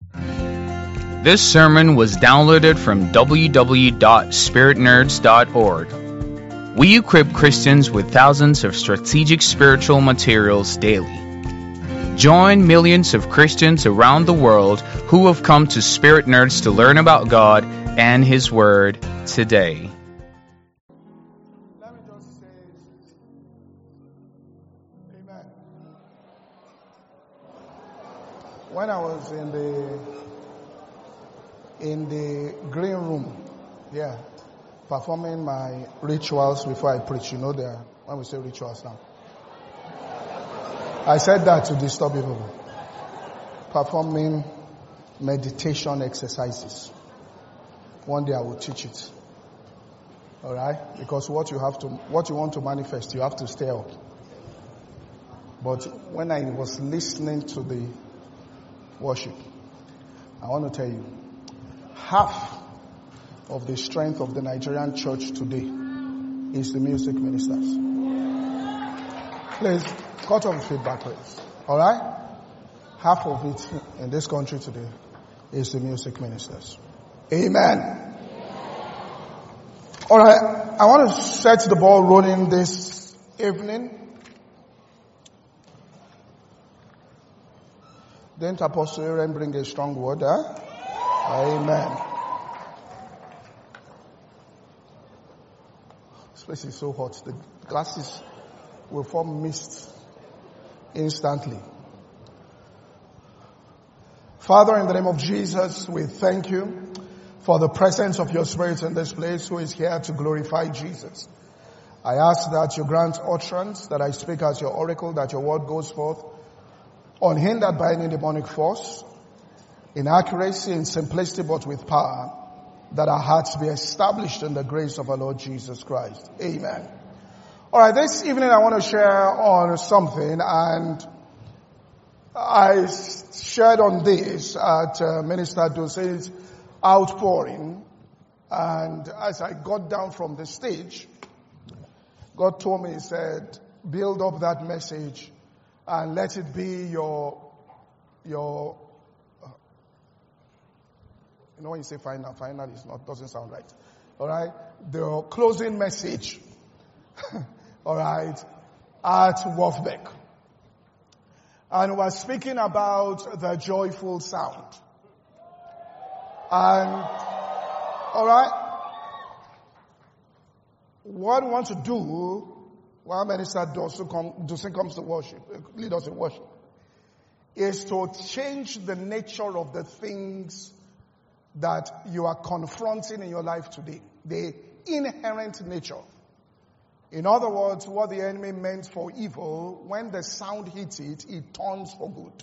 This sermon was downloaded from www.spiritnerds.org. We equip Christians with thousands of strategic spiritual materials daily. Join millions of Christians around the world who have come to Spirit Nerds to learn about God and His Word today. Let me just say, amen. When I was in the green room, performing my rituals before I preach, when we say rituals now, I said that to disturb people. Performing meditation exercises. One day I will teach it. Alright? Because what you want to manifest, you have to stay up. But when I was listening to the worship, I want to tell you, half of the strength of the Nigerian church today is the music ministers. Please, cut off the feedback, please. Alright? Half of it in this country today is the music ministers. Amen. Alright, I want to set the ball rolling this evening. Didn't Apostle Aaron bring a strong word, huh? Amen. This place is so hot. The glasses will form mist instantly. Father, in the name of Jesus, we thank you for the presence of your Spirit in this place who is here to glorify Jesus. I ask that you grant utterance, that I speak as your oracle, that your word goes forth unhindered by any demonic force, in accuracy, in simplicity, but with power, that our hearts be established in the grace of our Lord Jesus Christ. Amen. Alright, this evening I want to share on something, and I shared on this at Minister Dose's outpouring, and as I got down from the stage, God told me, He said, build up that message and let it be your when you say final is not, doesn't sound right. Alright? The closing message. Alright? At Wolfbeck. And we're speaking about the joyful sound. And, alright? What we want to do, while Minister Dosen comes to worship, lead us in worship, is to change the nature of the things that you are confronting in your life today. The inherent nature. In other words, what the enemy meant for evil, when the sound hits it, it turns for good.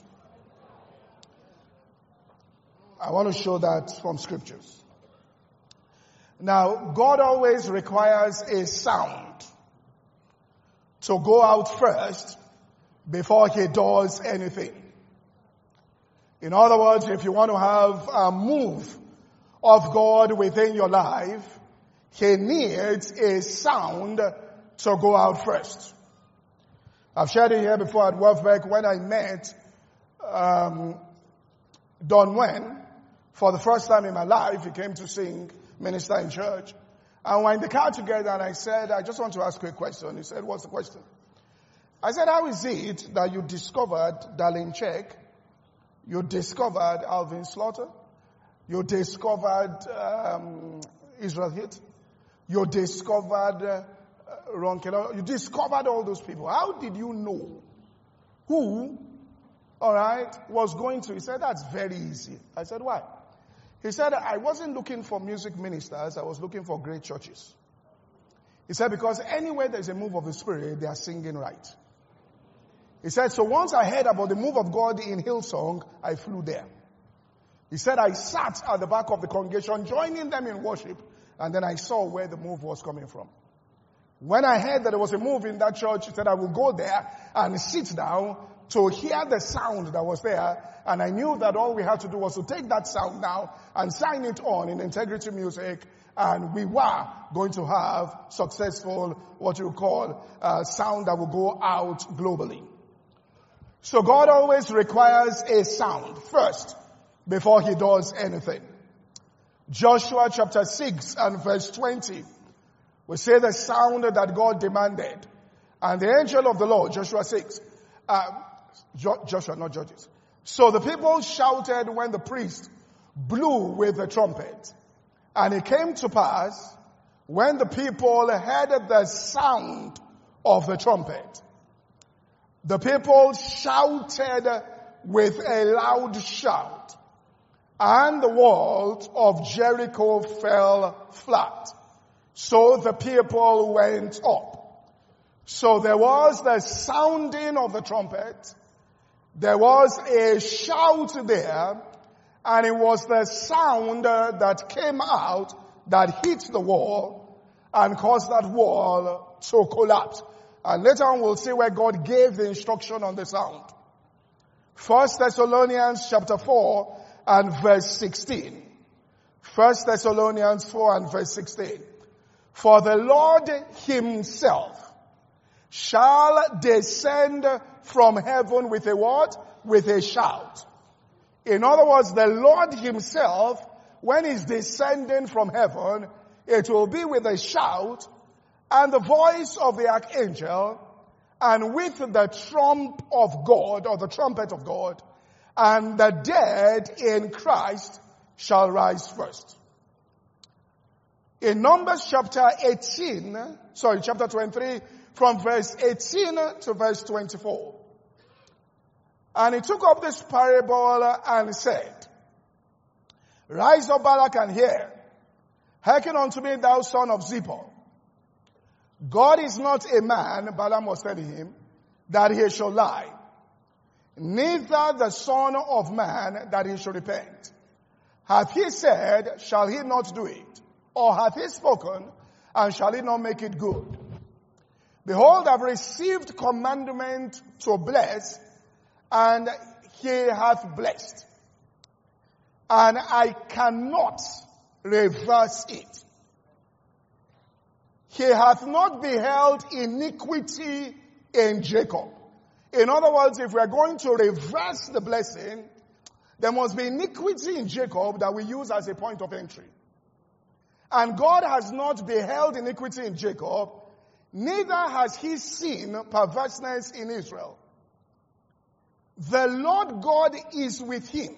I want to show that from scriptures. Now, God always requires a sound to go out first before He does anything. In other words, if you want to have a move of God within your life, He needs a sound to go out first. I've shared it here before at Wolfbeck when I met Don Wen for the first time in my life. He came to sing, minister in church. And we're in the car together, and I said, I just want to ask you a question. He said, what's the question? I said, how is it that you discovered Darlene Check? You discovered Alvin Slaughter? You discovered Israel Hit? You discovered Ron Keller? You discovered all those people. How did you know who, was going to? He said, that's very easy. I said, why? He said, I wasn't looking for music ministers. I was looking for great churches. He said, because anywhere there's a move of the Spirit, they are singing right. He said, so once I heard about the move of God in Hillsong, I flew there. He said, I sat at the back of the congregation joining them in worship, and then I saw where the move was coming from. When I heard that there was a move in that church, he said, I will go there and sit down to hear the sound that was there. And I knew that all we had to do was to take that sound now and sign it on in Integrity Music. And we were going to have successful, what you call, sound that will go out globally. So God always requires a sound first before he does anything. Joshua chapter 6 and verse 20. We say the sound that God demanded. And the angel of the Lord, Joshua 6, Joshua, not Judges. So the people shouted when the priest blew with the trumpet. And it came to pass, when the people heard the sound of the trumpet, the people shouted with a loud shout, and the walls of Jericho fell flat. So the people went up. So there was the sounding of the trumpet. There was a shout there, and it was the sound that came out that hit the wall and caused that wall to collapse. And later on we'll see where God gave the instruction on the sound. 1 Thessalonians chapter 4 and verse 16. 1 Thessalonians 4 and verse 16. For the Lord himself shall descend from heaven with a what? With a shout. In other words, the Lord himself, when he's descending from heaven, it will be with a shout and the voice of the archangel and with the trump of God, or the trumpet of God, and the dead in Christ shall rise first. In Numbers chapter 23, from verse 18 to verse 24. And he took up this parable and said, Rise up, Balak, and hear. Hearken unto me, thou son of Zippor. God is not a man, Balaam was telling him, that he shall lie, neither the son of man that he shall repent. Hath he said, shall he not do it? Or hath he spoken, and shall he not make it good? Behold, I've received commandment to bless, and he hath blessed. And I cannot reverse it. He hath not beheld iniquity in Jacob. In other words, if we are going to reverse the blessing, there must be iniquity in Jacob that we use as a point of entry. And God has not beheld iniquity in Jacob, neither has he seen perverseness in Israel. The Lord God is with him,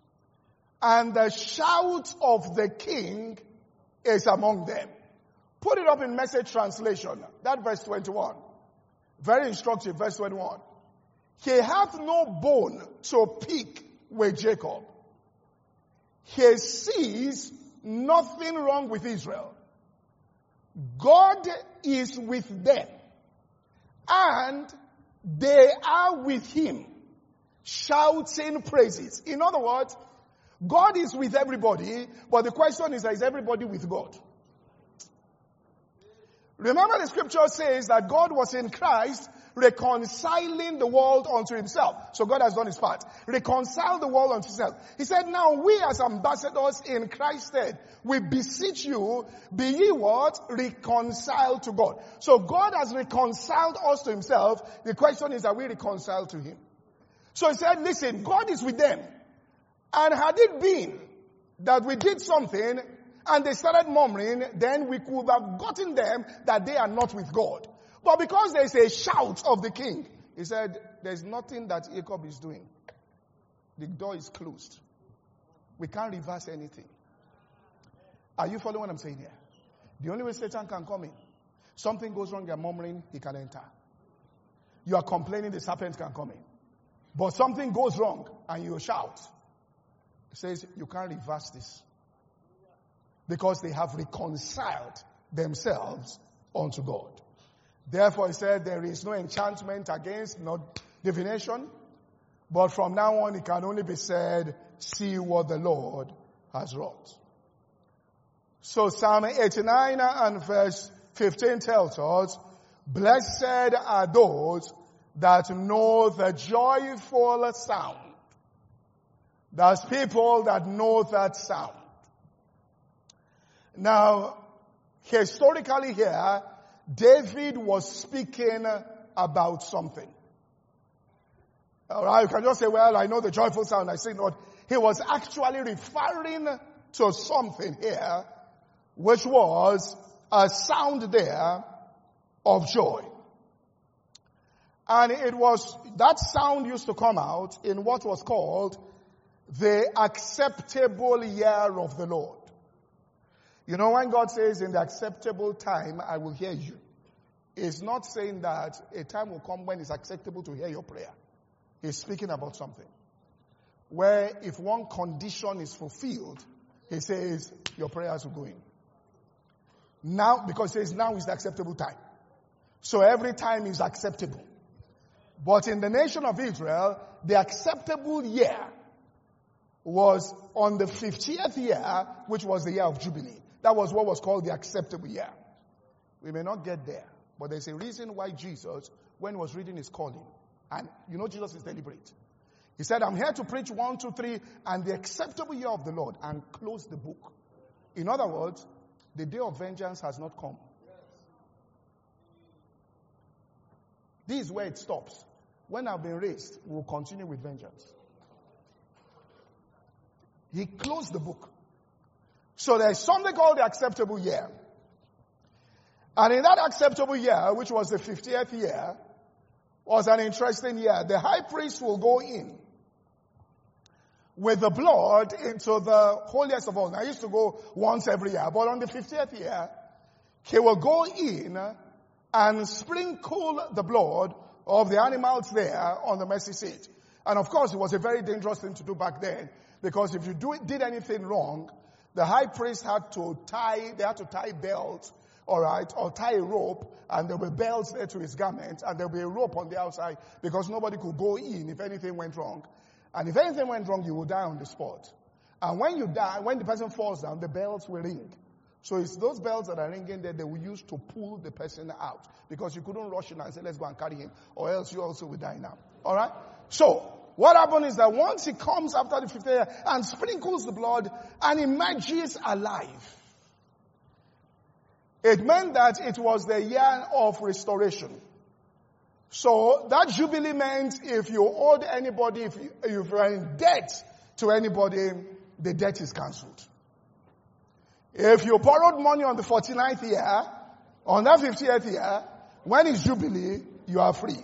and the shout of the king is among them. Put it up in Message translation. That verse 21. Very instructive, verse 21. He hath no bone to pick with Jacob. He sees nothing wrong with Israel. God is with them, and they are with him, shouting praises. In other words, God is with everybody, but the question is everybody with God? Remember, the scripture says that God was in Christ reconciling the world unto himself. So God has done his part. Reconcile the world unto himself. He said, now we as ambassadors in Christ's stead, we beseech you, be ye what? Reconciled to God. So God has reconciled us to himself. The question is, are we reconciled to him? So he said, listen, God is with them. And had it been that we did something and they started murmuring, then we could have gotten them that they are not with God. But because there is a shout of the king, he said, there's nothing that Jacob is doing. The door is closed. We can't reverse anything. Are you following what I'm saying here? The only way Satan can come in, something goes wrong, you're murmuring, he can enter. You are complaining, the serpent can come in. But something goes wrong and you shout. He says, you can't reverse this. Because they have reconciled themselves unto God. Therefore, he said, there is no enchantment against, no divination. But from now on, it can only be said, see what the Lord has wrought. So Psalm 89 and verse 15 tells us, blessed are those that know the joyful sound. There's people that know that sound. Now, historically here, David was speaking about something. Alright, you can just say, well, I know the joyful sound. I say, Lord, he was actually referring to something here, which was a sound there of joy. And it was, that sound used to come out in what was called the acceptable year of the Lord. You know, when God says in the acceptable time, I will hear you, it's not saying that a time will come when it's acceptable to hear your prayer. He's speaking about something where if one condition is fulfilled, he says your prayers will go in. Now, because it says now is the acceptable time. So every time is acceptable. But in the nation of Israel, the acceptable year was on the 50th year, which was the year of Jubilee. That was what was called the acceptable year. We may not get there, but there's a reason why Jesus, when he was reading his calling, and you know Jesus is deliberate. He said, I'm here to preach 1, 2, 3, and the acceptable year of the Lord, and close the book. In other words, the day of vengeance has not come. This is where it stops. When I've been raised, we'll continue with vengeance. He closed the book. So there's something called the acceptable year. And in that acceptable year, which was the 50th year, was an interesting year. The high priest will go in with the blood into the holiest of all. Now, I used to go once every year, but on the 50th year, he will go in and sprinkle the blood of the animals there on the mercy seat. And of course, it was a very dangerous thing to do back then, because if you did anything wrong, the high priest had to tie belts, all right, or tie a rope, and there were belts there to his garment, and there would be a rope on the outside, because nobody could go in if anything went wrong. And if anything went wrong, you would die on the spot. And when you die, when the person falls down, the bells will ring. So it's those bells that are ringing there, they will use to pull the person out, because you couldn't rush in and say, let's go and carry him, or else you also will die now. All right? So what happened is that once he comes after the 50th year and sprinkles the blood and emerges alive, it meant that it was the year of restoration. So that Jubilee meant if you owed anybody, if you were in debt to anybody, the debt is cancelled. If you borrowed money on the 49th year, on that 50th year, when it's Jubilee, you are free.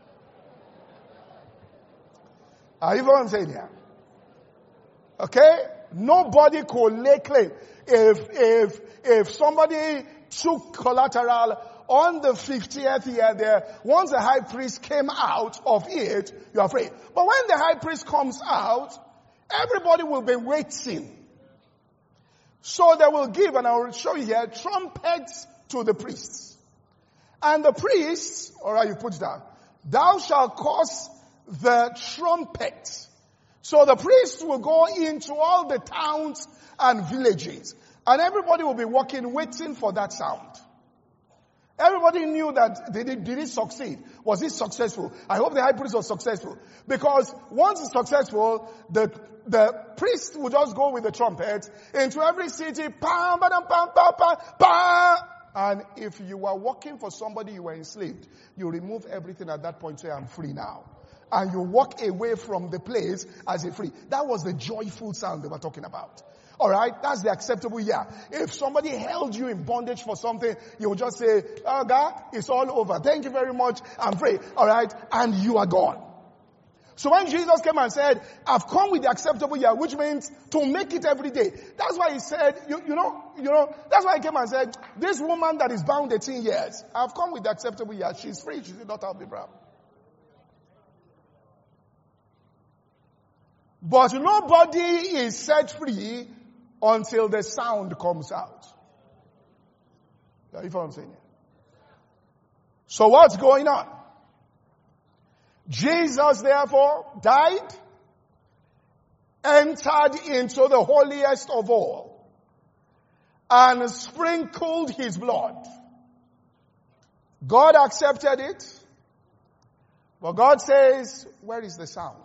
Are you what I'm saying here? Okay? Nobody could lay claim. If somebody took collateral on the 50th year there, once the high priest came out of it, you are free. But when the high priest comes out, everybody will be waiting. So they will give, and I will show you here, trumpets to the priests. And the priests, alright, you put it down, thou shalt cause the trumpet. So the priests will go into all the towns and villages, and everybody will be walking, waiting for that sound. Everybody knew that did it succeed? Was it successful? I hope the high priest was successful. Because once it's successful, the priest would just go with the trumpet into every city, pam, pam, pam, pam, pam, pam. And if you were working for somebody you were enslaved, you remove everything at that point, say, I'm free now. And you walk away from the place as a free. That was the joyful sound they were talking about. Alright, that's the acceptable year. If somebody held you in bondage for something, you will just say, oh God, it's all over. Thank you very much. I'm free. Alright, and you are gone. So when Jesus came and said, I've come with the acceptable year, which means to make it every day. That's why he said, you know, that's why he came and said, this woman that is bound 18 years, I've come with the acceptable year. She's free. She's the daughter of Abraham. But nobody is set free until the sound comes out. You know what I'm saying? So what's going on? Jesus therefore died, entered into the holiest of all, and sprinkled his blood. God accepted it, but God says, where is the sound?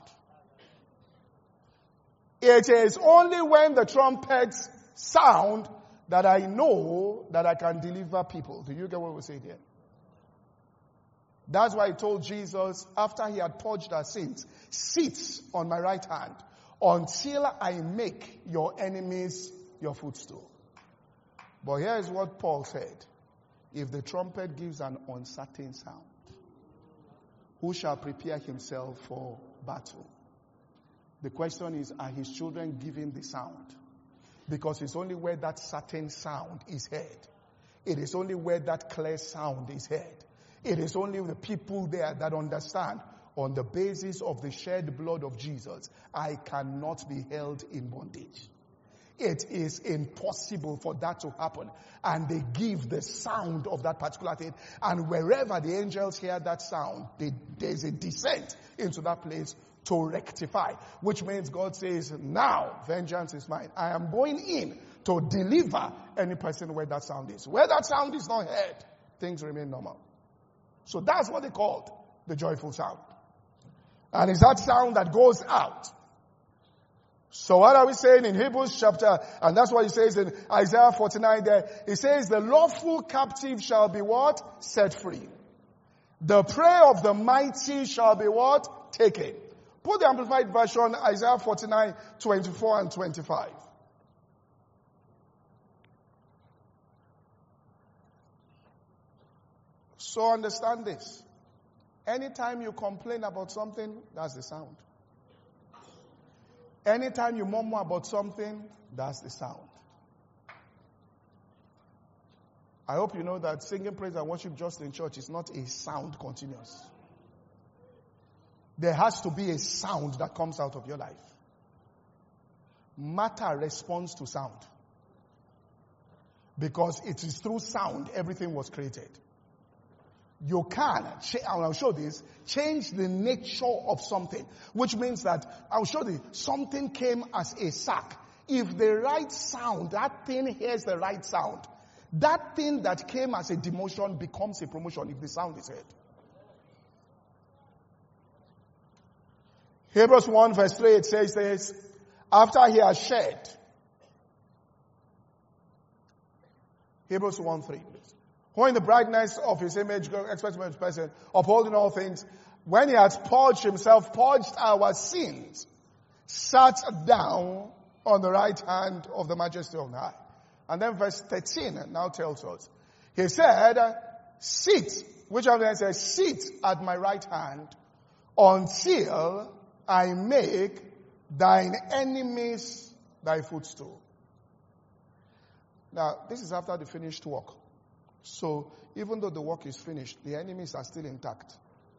It is only when the trumpets sound that I know that I can deliver people. Do you get what we're saying here? That's why he told Jesus, after he had purged our sins, sit on my right hand until I make your enemies your footstool. But here is what Paul said. If the trumpet gives an uncertain sound, who shall prepare himself for battle? The question is, are his children giving the sound? Because it's only where that certain sound is heard. It is only where that clear sound is heard. It is only the people there that understand, on the basis of the shed blood of Jesus, I cannot be held in bondage. It is impossible for that to happen. And they give the sound of that particular thing. And wherever the angels hear that sound, there's a descent into that place to rectify. Which means God says, now vengeance is mine. I am going in to deliver any person where that sound is. Where that sound is not heard, things remain normal. So that's what they called the joyful sound. And it's that sound that goes out. So what are we saying in Hebrews chapter, and that's what he says in Isaiah 49 there. He says the lawful captive shall be what? Set free. The prayer of the mighty shall be what? Taken. Put the Amplified Version, Isaiah 49, 24 and 25. So understand this. Anytime you complain about something, that's the sound. Anytime you murmur about something, that's the sound. I hope you know that singing praise and worship just in church is not a sound continuous. There has to be a sound that comes out of your life. Matter responds to sound. Because it is through sound everything was created. You can, I'll show this, change the nature of something. Which means that, I'll show this, something came as a sack. If the right sound, that thing hears the right sound, that thing that came as a demotion becomes a promotion if the sound is heard. Hebrews 1 verse 3, it says this, after he has shed, Hebrews 1 3, who in the brightness of his image, expecting his person, upholding all things, when he has purged himself, purged our sins, sat down on the right hand of the majesty on high. And then verse 13 now tells us, he said, sit, which of them says, sit at my right hand until I make thine enemies thy footstool. Now, this is after the finished work. So, even though the work is finished, the enemies are still intact.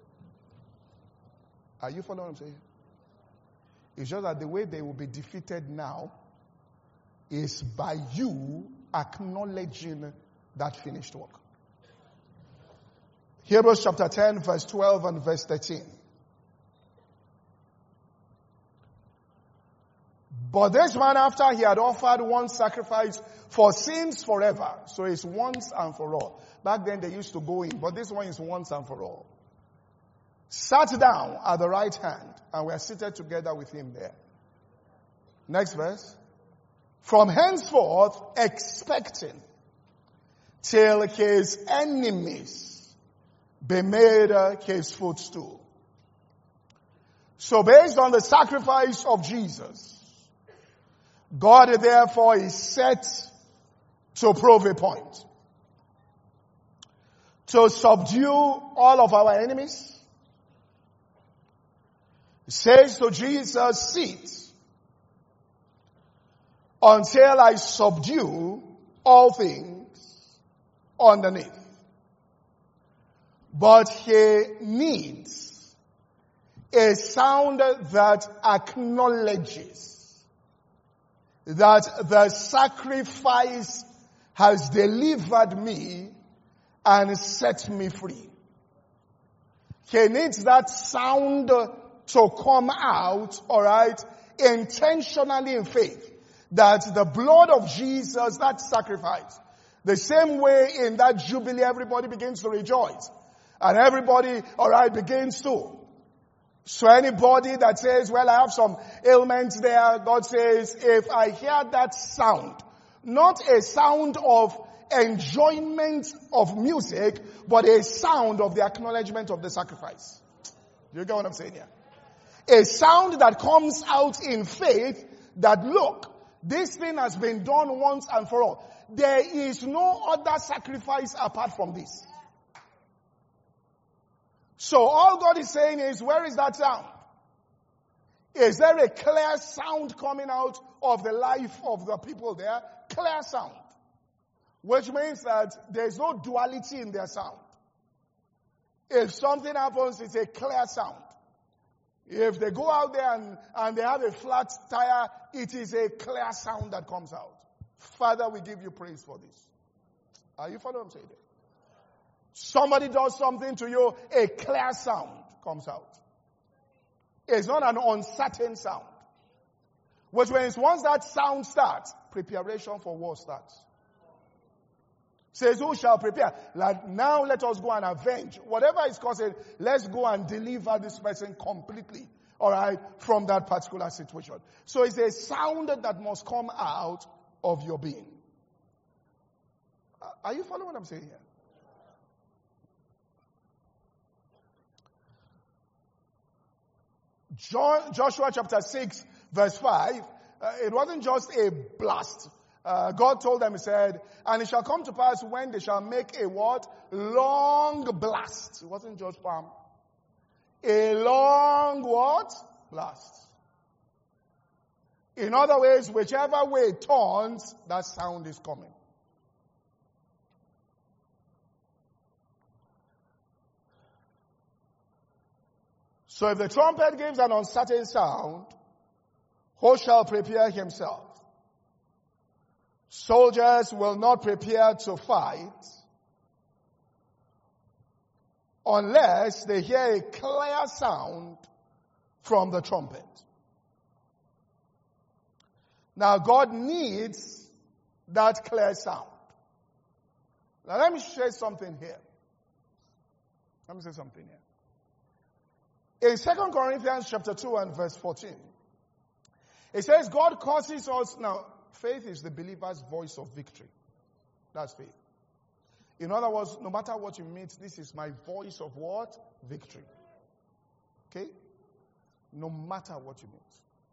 Are you following what I'm saying? It's just that the way they will be defeated now is by you acknowledging that finished work. Hebrews chapter 10, verse 12 and verse 13. But this man, after he had offered one sacrifice for sins forever, so it's once and for all. Back then they used to go in, but this one is once and for all. Sat down at the right hand, and we are seated together with him there. Next verse. From henceforth, expecting till his enemies be made his footstool. So based on the sacrifice of Jesus, God therefore is set to prove a point. To subdue all of our enemies. It says to Jesus, sit until I subdue all things underneath. But he needs a sound that acknowledges that the sacrifice has delivered me and set me free. He needs that sound to come out, alright, intentionally in faith. That the blood of Jesus, that sacrifice, the same way in that jubilee everybody begins to rejoice. And everybody, alright, begins to. So anybody that says, well, I have some ailments there, God says, if I hear that sound, not a sound of enjoyment of music, but a sound of the acknowledgement of the sacrifice. Do you get what I'm saying here? A sound that comes out in faith that, look, this thing has been done once and for all. There is no other sacrifice apart from this. So all God is saying is, where is that sound? Is there a clear sound coming out of the life of the people there? Clear sound. Which means that there is no duality in their sound. If something happens, it's a clear sound. If they go out there and they have a flat tire, it is a clear sound that comes out. Father, we give you praise for this. Are you following what I'm saying? Somebody does something to you, a clear sound comes out. It's not an uncertain sound. Which means once that sound starts, preparation for war starts. Says, who shall prepare? Like, now let us go and avenge. Whatever is causing, let's go and deliver this person completely. Alright, from that particular situation. So it's a sound that must come out of your being. Are you following what I'm saying here? Joshua chapter 6 verse 5, it wasn't just a blast. God told them, he said, and it shall come to pass when they shall make a what? Long blast. It wasn't just palm. A long what? Blast. In other words, whichever way it turns, that sound is coming. So if the trumpet gives an uncertain sound, who shall prepare himself? Soldiers will not prepare to fight unless they hear a clear sound from the trumpet. Now God needs that clear sound. Now let me share something here. Let me say something here. In 2 Corinthians chapter 2 and verse 14, it says God causes us, now faith is the believer's voice of victory. That's faith. In other words, no matter what you meet, this is my voice of what? Victory. Okay? No matter what you meet.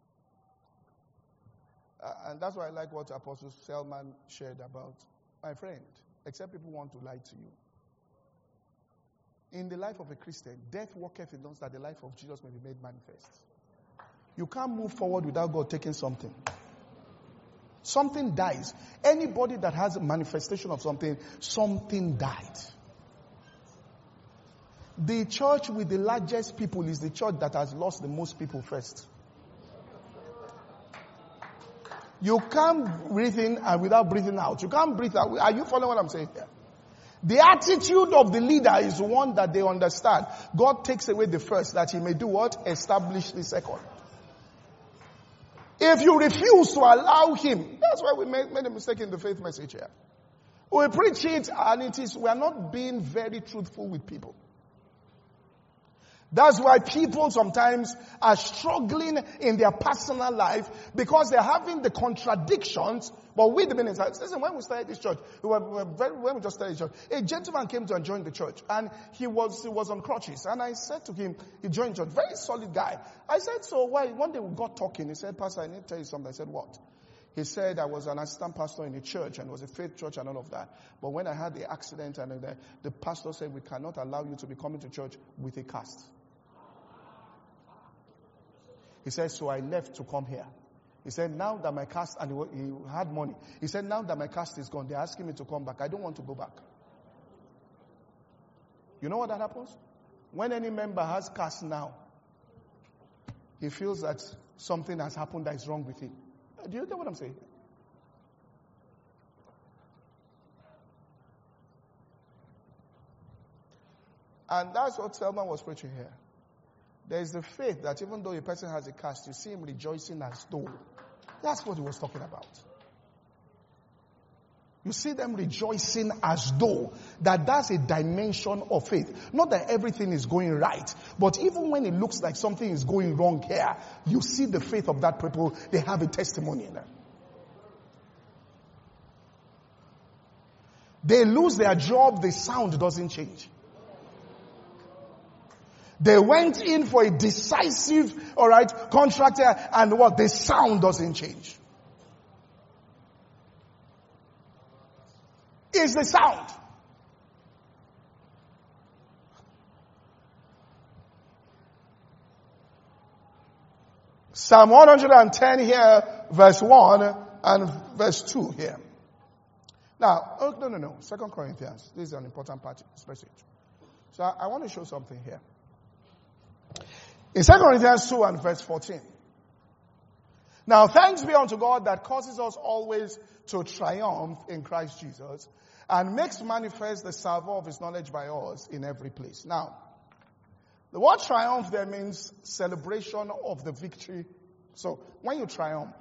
And that's why I like what Apostle Selman shared about. My friend, except people want to lie to you. In the life of a Christian, death worketh in us that the life of Jesus may be made manifest. You can't move forward without God taking something. Something dies. Anybody that has a manifestation of something, something died. The church with the largest people is the church that has lost the most people first. You can't breathe in and without breathing out. You can't breathe out. Are you following what I'm saying here? The attitude of the leader is one that they understand. God takes away the first that he may do what? Establish the second. If you refuse to allow him, that's why we made a mistake in the faith message here. We preach it and we are not being very truthful with people. That's why people sometimes are struggling in their personal life because they're having the contradictions. But wait a minute. Listen, when we started this church, when we just started this church, a gentleman came to join the church and he was on crutches. And I said to him, he joined church, very solid guy. I said, so why? One day we got talking. He said, Pastor, I need to tell you something. I said, what? He said, I was an assistant pastor in a church and it was a faith church and all of that. But when I had the accident and the pastor said, we cannot allow you to be coming to church with a cast. He said, so I left to come here. He said, now that my cast, and he had money. He said, now that my cast is gone, they're asking me to come back. I don't want to go back. You know what that happens? When any member has cast now, he feels that something has happened that is wrong with him. Do you know what I'm saying? And that's what Selman was preaching here. There is the faith that even though a person has a cast, you see him rejoicing as though. That's what he was talking about. You see them rejoicing as though. That's a dimension of faith. Not that everything is going right. But even when it looks like something is going wrong here, you see the faith of that people. They have a testimony in them. They lose their job, the sound doesn't change. They went in for a decisive, contract, and what? The sound doesn't change. It's the sound. Psalm 110 here, verse 1 and verse 2 here. Now, no. 2 Corinthians. This is an important passage. So I want to show something here. In 2 Corinthians 2 and verse 14. Now, thanks be unto God that causes us always to triumph in Christ Jesus and makes manifest the savour of his knowledge by us in every place. Now, the word triumph there means celebration of the victory. So, when you triumph,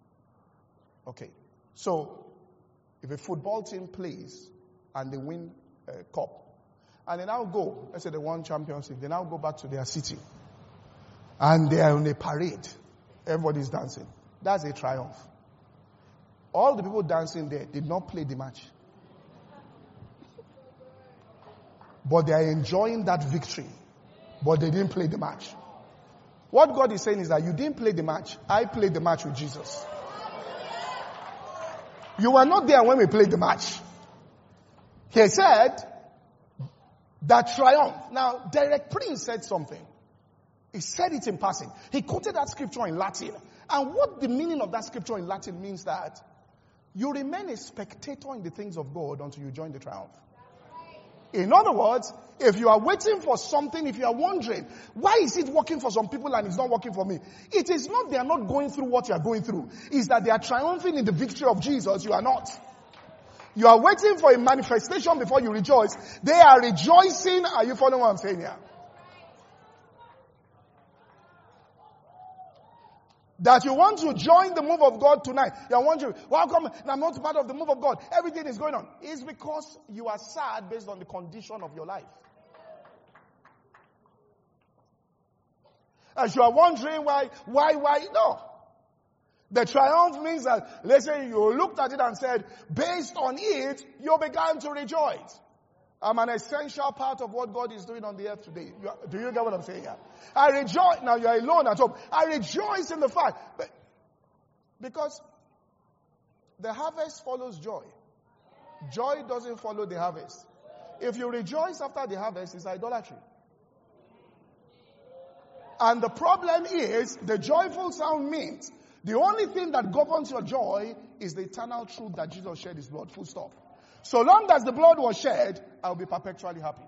so if a football team plays and they win a cup, and they now go, let's say they won Champions League, they now go back to their city, and they are on a parade, everybody's dancing. That's a triumph. All the people dancing there did not play the match, but they are enjoying that victory. But they didn't play the match. What God is saying is that you didn't play the match. I played the match with Jesus. You were not there when we played the match. He said that triumph. Now, Derek Prince said something. He said it in passing. He quoted that scripture in Latin. And what the meaning of that scripture in Latin means that you remain a spectator in the things of God until you join the triumph. In other words, if you are waiting for something, if you are wondering, why is it working for some people and it's not working for me? It is not they are not going through what you are going through. It's that they are triumphing in the victory of Jesus. You are not. You are waiting for a manifestation before you rejoice. They are rejoicing. Are you following what I'm saying here? That you want to join the move of God tonight. You are wondering, how come I'm not part of the move of God? Everything is going on. It's because you are sad based on the condition of your life. As you are wondering why, no. The triumph means that, let's say you looked at it and said, based on it, you began to rejoice. I'm an essential part of what God is doing on the earth today. Do you get what I'm saying here? I rejoice. Now you are alone at home. I rejoice in the fact. Because the harvest follows joy. Joy doesn't follow the harvest. If you rejoice after the harvest, it's idolatry. And the problem is, the joyful sound means the only thing that governs your joy is the eternal truth that Jesus shed his blood. Full stop. So long as the blood was shed, I'll be perpetually happy.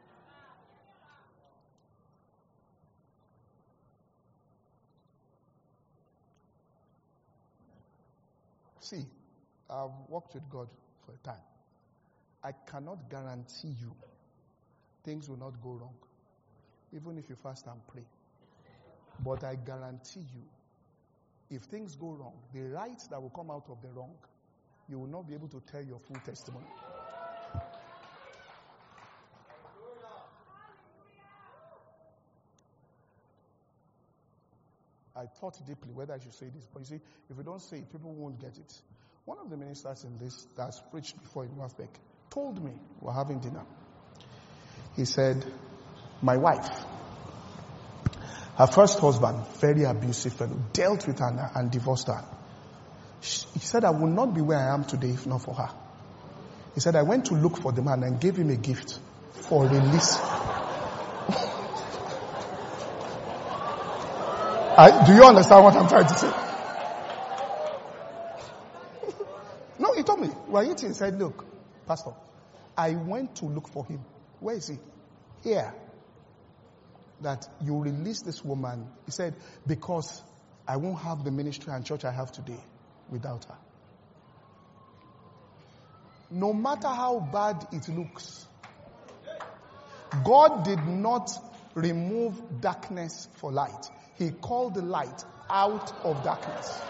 See, I've walked with God for a time. I cannot guarantee you things will not go wrong, even if you fast and pray. But I guarantee you, if things go wrong, the right that will come out of the wrong, you will not be able to tell your full testimony. I thought deeply whether I should say this, but you see, if you don't say it, people won't get it. One of the ministers in this that's preached before in Wafbeck told me, we're having dinner. He said, my wife, her first husband, very abusive fellow, dealt with her and divorced her. He said, I would not be where I am today if not for her. He said, I went to look for the man and gave him a gift for release. Do you understand what I'm trying to say? No, he told me. We're eating. He said, look, Pastor, I went to look for him. Where is he? Here. That you release this woman. He said, because I won't have the ministry and church I have today without her. No matter how bad it looks, God did not remove darkness for light. He called the light out of darkness.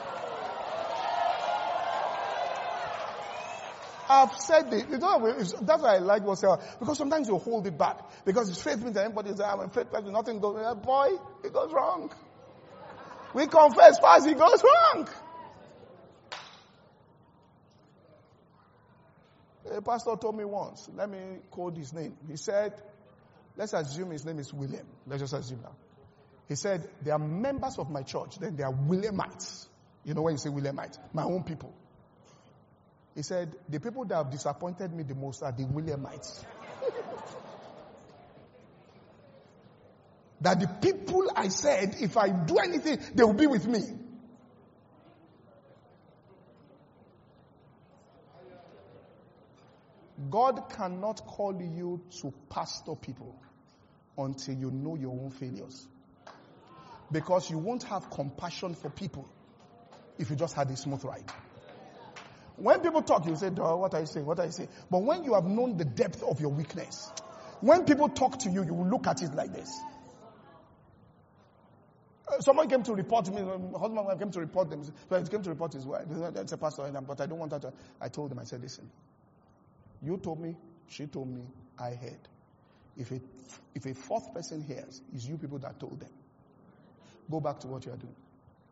I've said it. That's why I like what I say. Because sometimes you hold it back. Because it's faith means that everybody says, I'm a faith person, nothing goes wrong. Boy, it goes wrong. We confess fast, it goes wrong. A pastor told me once, let me quote his name. He said, Let's assume his name is William. Let's just assume now. He said, there are members of my church, then there are Williamites. You know when you say Williamites? My own people. He said, the people that have disappointed me the most are the Williamites. That the people I said, if I do anything, they will be with me. God cannot call you to pastor people until you know your own failures. Because you won't have compassion for people if you just had a smooth ride. When people talk, you say, "Duh, what are you saying? What are you saying?" But when you have known the depth of your weakness, when people talk to you, you will look at it like this. Someone came to report me, husband came to report them. Well, he came to report his wife. That's a pastor, but I don't want that to. I told him, I said, listen, you told me, she told me, I heard. If a fourth person hears, it's you people that told them. Go back to what you are doing.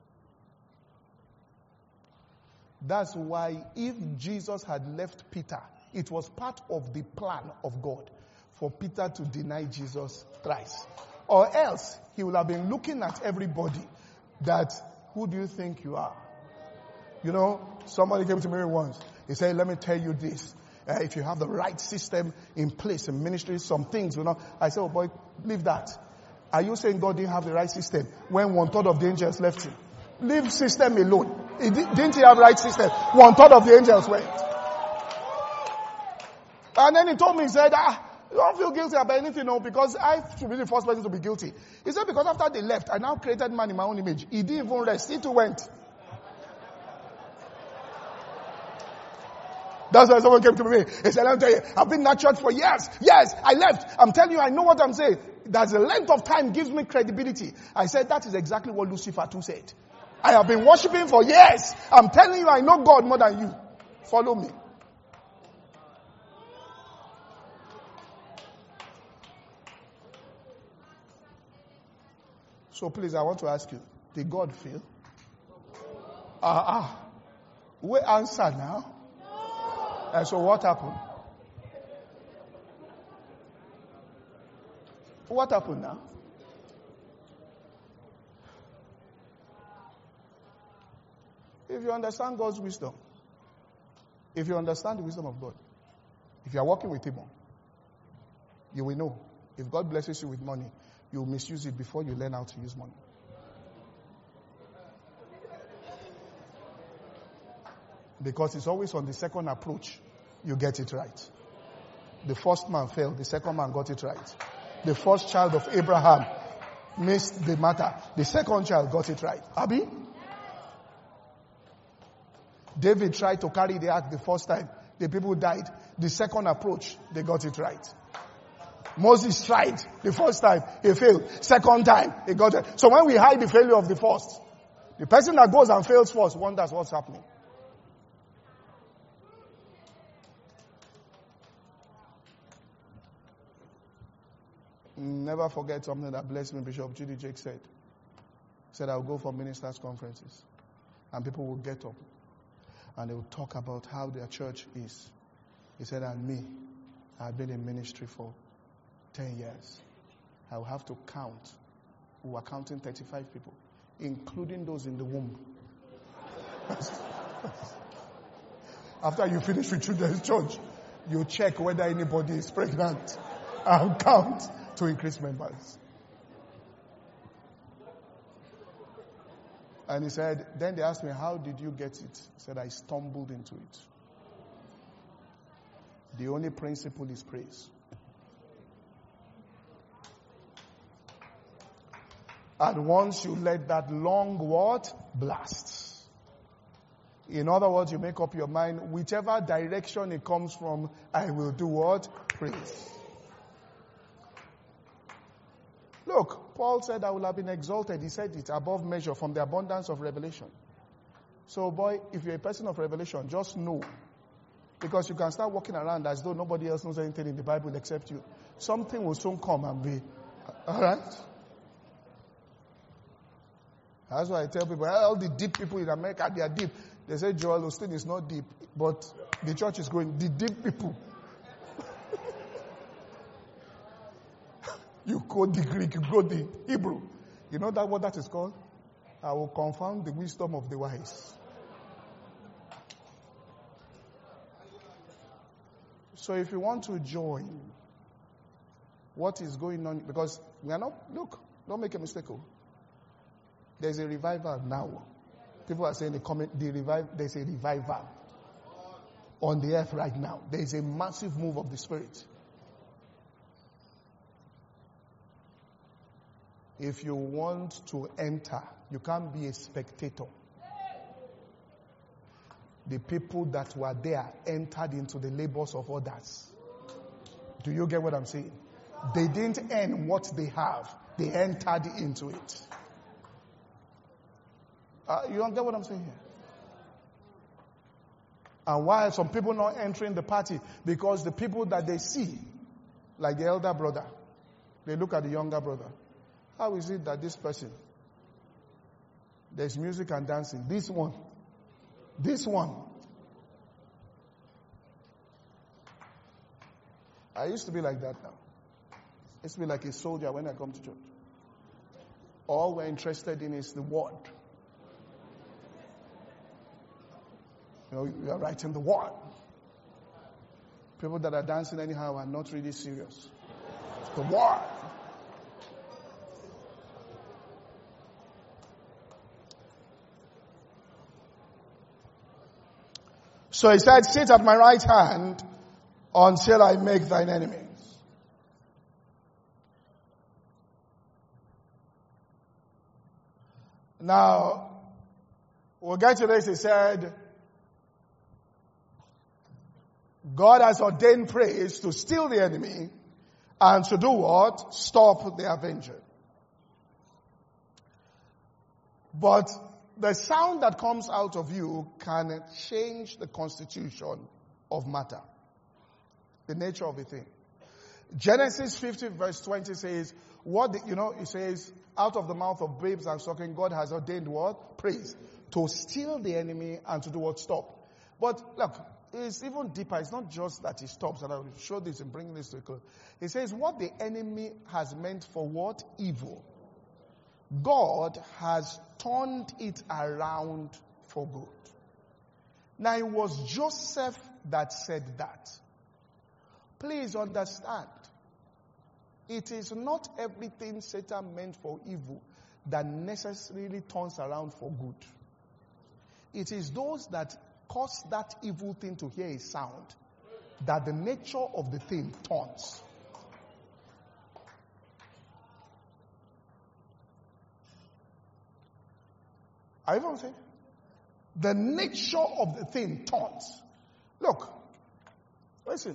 That's why if Jesus had left Peter, it was part of the plan of God for Peter to deny Jesus thrice. Or else, he would have been looking at everybody that, who do you think you are? You know, somebody came to me once. He said, let me tell you this. If you have the right system in place in ministry, some things, you know. I said, oh boy, leave that. Are you saying God didn't have the right system when 1/3 of the angels left him? Leave system alone. Didn't he have the right system? 1/3 of the angels went. And then he told me, he said, you don't feel guilty about anything, no, because I should be the first person to be guilty. He said, because after they left, I now created man in my own image. He didn't even rest. He too went. That's why someone came to me. He said, let me tell you, I've been in that church for years. Yes, I left. I'm telling you, I know what I'm saying. That the length of time gives me credibility. I said, that is exactly what Lucifer too said. I have been worshiping for years. I'm telling you, I know God more than you. Follow me. So please, I want to ask you, did God fail? We answer now. And so what happened? What happened now? If you understand God's wisdom, if you understand the wisdom of God, if you are working with Him, you will know. If God blesses you with money, you will misuse it before you learn how to use money. Because it's always on the second approach you get it right. The first man failed, the second man got it right. The first child of Abraham missed the matter. The second child got it right. Abi? David tried to carry the ark the first time. The people died. The second approach, they got it right. Moses tried the first time. He failed. Second time, he got it. So when we hide the failure of the first, the person that goes and fails first wonders what's happening. Never forget something that blessed me, Bishop Judy Jake said. He said, I'll go for ministers' conferences. And people will get up. And they will talk about how their church is. He said, and me, I've been in ministry for 10 years. I will have to count. We were counting 35 people, including those in the womb. After you finish with children's church, you check whether anybody is pregnant and count to increase members. And he said, then they asked me, how did you get it? He said, I stumbled into it. The only principle is praise. And once you let that long word blast. In other words, you make up your mind, whichever direction it comes from, I will do what? Praise. Look, Paul said, I will have been exalted. He said it above measure from the abundance of revelation. So, boy, if you're a person of revelation, just know. Because you can start walking around as though nobody else knows anything in the Bible except you. Something will soon come and be. All right? That's why I tell people, all the deep people in America, they are deep. They say Joel Osteen is not deep, but the church is growing. The deep people. You quote the Greek, you quote the Hebrew. You know that what that is called? I will confound the wisdom of the wise. So if you want to join what is going on, because we are not, look, don't make a mistake. There's a revival now. People are saying there's a revival on the earth right now. There's a massive move of the Spirit. If you want to enter, you can't be a spectator. The people that were there entered into the labors of others. Do you get what I'm saying? They didn't earn what they have. They entered into it. You don't get what I'm saying here? And why are some people not entering the party? Because the people that they see, like the elder brother, they look at the younger brother. How is it that this person, there's music and dancing? This one. I used to be like that now. I used to be like a soldier when I come to church. All we're interested in is the word. You know, you are writing the word. People that are dancing anyhow are not really serious. It's the word. So he said, sit at my right hand until I make thine enemies. Now, we'll get to this. He said, God has ordained praise to steal the enemy and to do what? Stop the avenger. But the sound that comes out of you can change the constitution of matter, the nature of a thing. Genesis 50 verse 20 says, it says, out of the mouth of babes and suckling, God has ordained what? Praise. To steal the enemy and to do what? Stop. But look, it's even deeper. It's not just that he stops, and I will show this and bring this to a close. It says, what the enemy has meant for what? Evil. God has turned it around for good. Now, it was Joseph that said that. Please understand, it is not everything Satan meant for evil that necessarily turns around for good. It is those that cause that evil thing to hear a sound that the nature of the thing turns. Are you following? The nature of the thing turns. Look, listen.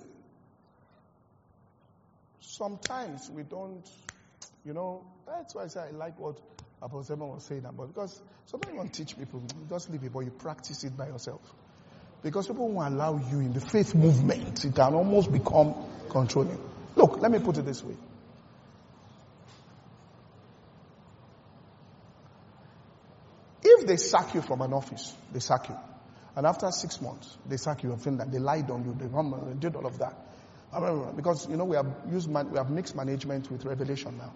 Sometimes we don't, that's why I say I like what Apostle Simon was saying about, because sometimes you want to teach people, you just leave it, but you practice it by yourself. Because people won't allow you in the faith movement. It can almost become controlling. Look, let me put it this way. If they sack you from an office, they sack you. And after 6 months, they sack you in Finland. They lied on you. They did all of that. Because, we have mixed management with revelation now.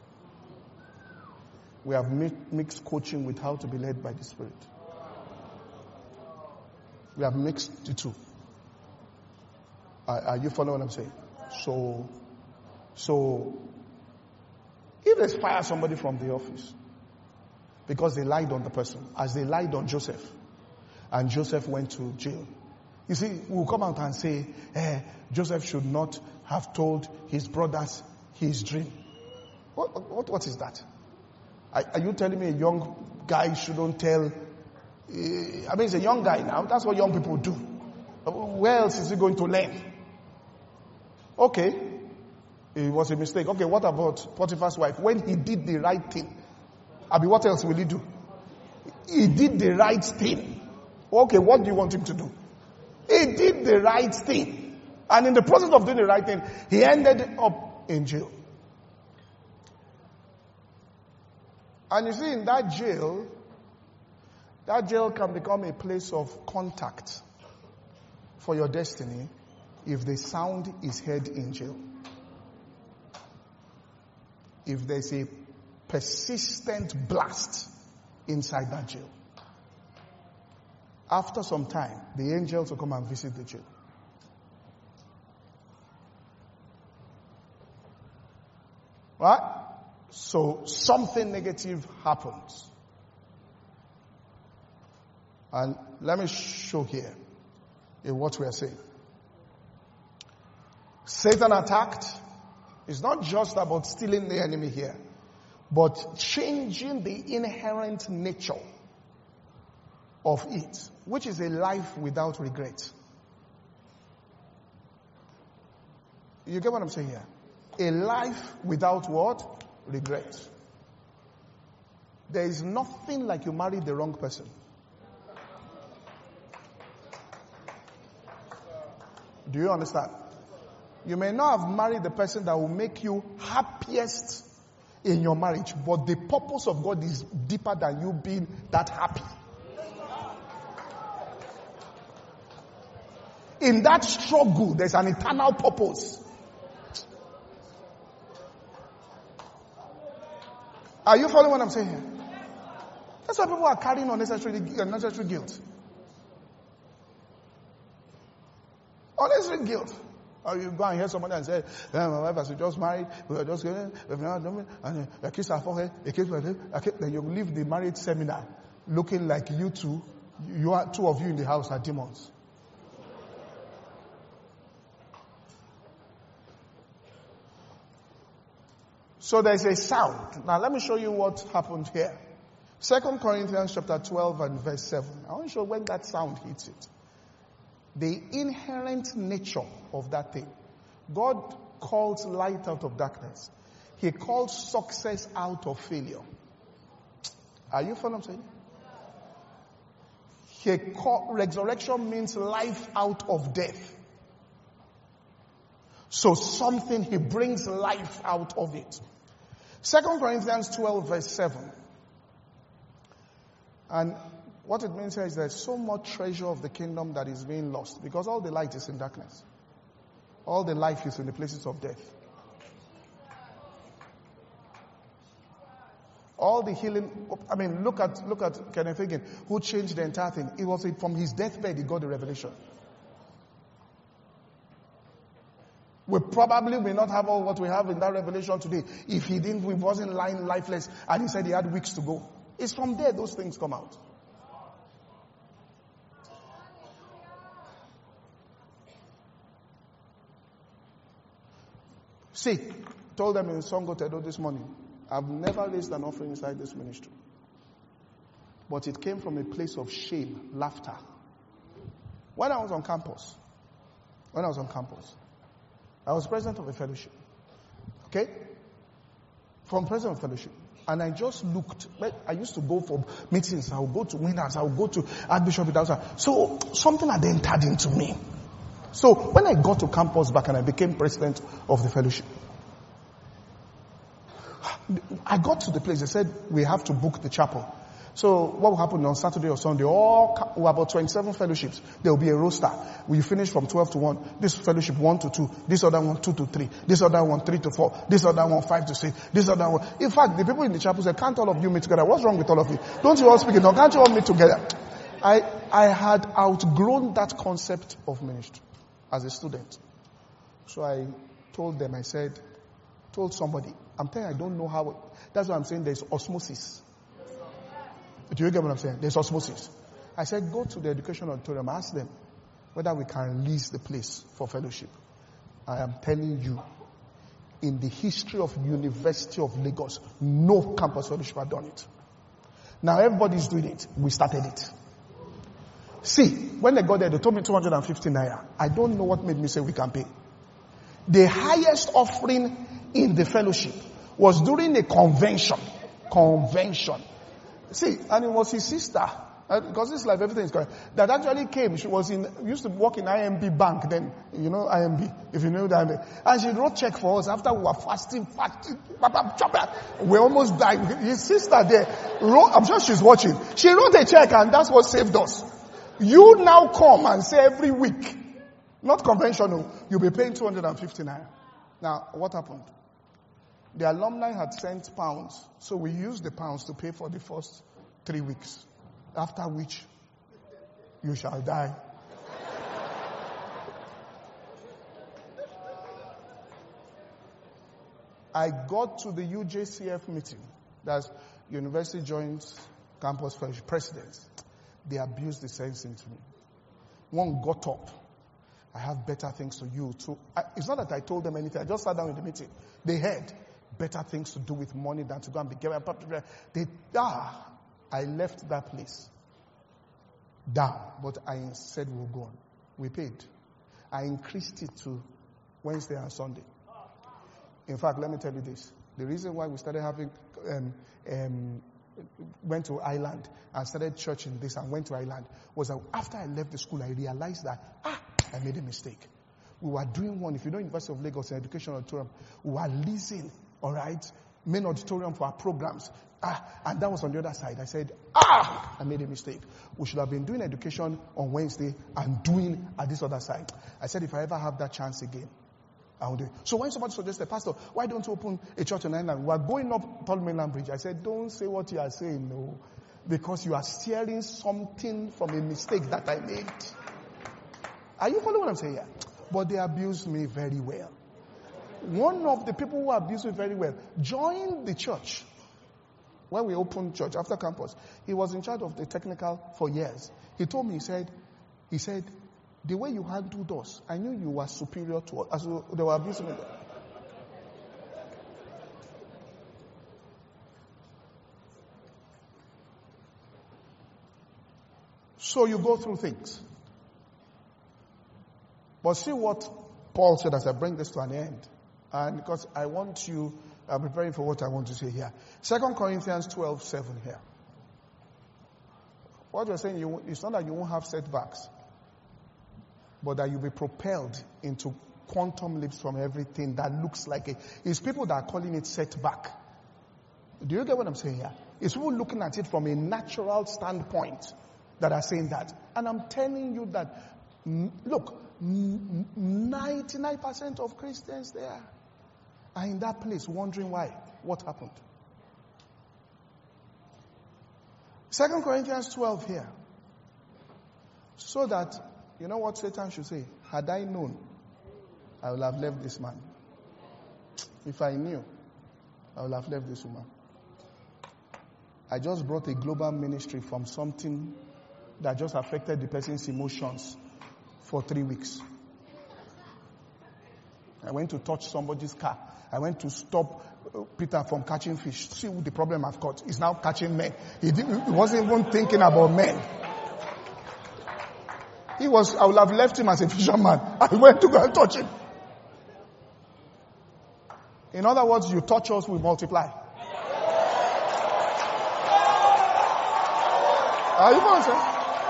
We have mixed coaching with how to be led by the Spirit. We have mixed the two. Are you following what I'm saying? So, if they fire somebody from the office, because they lied on the person, as they lied on Joseph, and Joseph went to jail. You see, we'll come out and say, Joseph should not have told his brothers his dream. What is that? Are you telling me a young guy shouldn't tell? He's a young guy now. That's what young people do. Where else is he going to learn? Okay, it was a mistake. Okay, what about Potiphar's wife? When he did the right thing, what else will he do? He did the right thing. Okay, what do you want him to do? He did the right thing. And in the process of doing the right thing, he ended up in jail. And you see, in that jail can become a place of contact for your destiny if the sound is heard in jail. if there's a persistent blast inside that jail. After some time, the angels will come and visit the jail. Right? So something negative happens. And let me show here in what we are saying. Satan attacked. It's not just about stealing the enemy here, but changing the inherent nature of it, which is a life without regret. You get what I'm saying here? A life without what? Regret. There is nothing like you married the wrong person. Do you understand? You may not have married the person that will make you happiest in your marriage, but the purpose of God is deeper than you being that happy. In that struggle, there's an eternal purpose. Are you following what I'm saying here? That's why people are carrying unnecessary guilt. Unnecessary guilt. Or you go and hear somebody and say, my wife has just married, we were just getting, and a kiss her forehead, a kiss her head, then you leave the marriage seminar looking like you two of you in the house are demons. So there's a sound. Now let me show you what happened here. 2 Corinthians chapter 12 and verse 7. I want to show when that sound hits it. The inherent nature of that thing. God calls light out of darkness. He calls success out of failure. Are you following what I'm saying? Resurrection means life out of death. So something, he brings life out of it. 2 Corinthians 12 verse 7. And what it means here is there's so much treasure of the kingdom that is being lost because all the light is in darkness. All the life is in the places of death. All the healing, I mean, look at Kenneth Hagin, who changed the entire thing. It was from his deathbed he got the revelation. We probably may not have all what we have in that revelation today if he wasn't lying lifeless and he said he had weeks to go. It's from there those things come out. See, told them in Songo Tedo this morning, I've never raised an offering inside this ministry. But it came from a place of shame, laughter. When I was on campus, I was president of a fellowship. Okay? From president of fellowship. And I just looked. I used to go for meetings. I would go to winners. I would go to Archbishop Idausa. So something had entered into me. So when I got to campus back and I became president of the fellowship, I got to the place. They said, we have to book the chapel. So what will happen on Saturday or Sunday? About 27 fellowships. There will be a roster. We finish from 12 to 1. This fellowship 1 to 2. This other one 2 to 3. This other one 3 to 4. This other one 5 to 6. This other one. In fact, the people in the chapel said, can't all of you meet together? What's wrong with all of you? Don't you all speak it? No, can't you all meet together? I had outgrown that concept of ministry as a student. So I told them, told somebody, I'm telling you, I don't know how. That's why I'm saying there's osmosis. Do you get what I'm saying? There's osmosis. I said, go to the education auditorium, ask them whether we can release the place for fellowship. I am telling you, in the history of University of Lagos, no campus fellowship had done it. Now everybody's doing it. We started it. See, when they got there, they told me 250 naira. I don't know what made me say we can pay. The highest offering in the fellowship was during a convention. See, and it was his sister, because this life, everything is correct, that actually came. She used to work in IMB Bank then, you know IMB, if you know the IMB. And she wrote check for us after we were fasting. We almost died. His sister there I'm sure she's watching. She wrote a check and that's what saved us. You now come and say every week, not conventional, you'll be paying 250 naira. Now, what happened? The alumni had sent pounds, so we used the pounds to pay for the first 3 weeks, after which you shall die. I got to the UJCF meeting, that's University Joint Campus Presidents. They abused the sense into me. One got up. I have better things to do. It's not that I told them anything. I just sat down in the meeting. They had better things to do with money than to go and be given. I left that place down, but I said we'll go on. We paid. I increased it to Wednesday and Sunday. In fact, let me tell you this. The reason why we started having, went to Ireland and started church in this and went to Ireland was that after I left the school, I realized that, I made a mistake. We were doing one, if you know University of Lagos, an education auditorium, we were leasing, all right, main auditorium for our programs. And that was on the other side. I said, I made a mistake. We should have been doing education on Wednesday and doing at this other side. I said, if I ever have that chance again, I will do it. So when somebody suggested, Pastor, why don't you open a church on Island? We are going up Paul Mainland Bridge. I said, don't say what you are saying, no. Because you are steering something from a mistake that I made. Are you following what I'm saying here? But they abused me very well. One of the people who abused me very well joined the church. When we opened church after campus, he was in charge of the technical for years. He told me, he said, the way you handled us, I knew you were superior to us. As they were abusing me. So you go through things. But see what Paul said as I bring this to an end. And because I want you, I'm preparing for what I want to say here. 2 Corinthians 12:7 here. What you're saying, it's not that you won't have setbacks, but that you'll be propelled into quantum leaps from everything that looks like it. It's people that are calling it setback. Do you get what I'm saying here? It's people looking at it from a natural standpoint that are saying that. And I'm telling you that, look, 99% of Christians there are in that place wondering why. What happened? 2 Corinthians 12 here. So that, you know what Satan should say? Had I known, I would have left this man. If I knew, I would have left this woman. I just brought a global ministry from something that just affected the person's emotions for 3 weeks. I went to touch somebody's car. I went to stop Peter from catching fish. See the problem I've got. He's now catching men. He wasn't even thinking about men. I would have left him as a fisherman. I went to go and touch him. In other words, you touch us, we multiply. Are you going to say?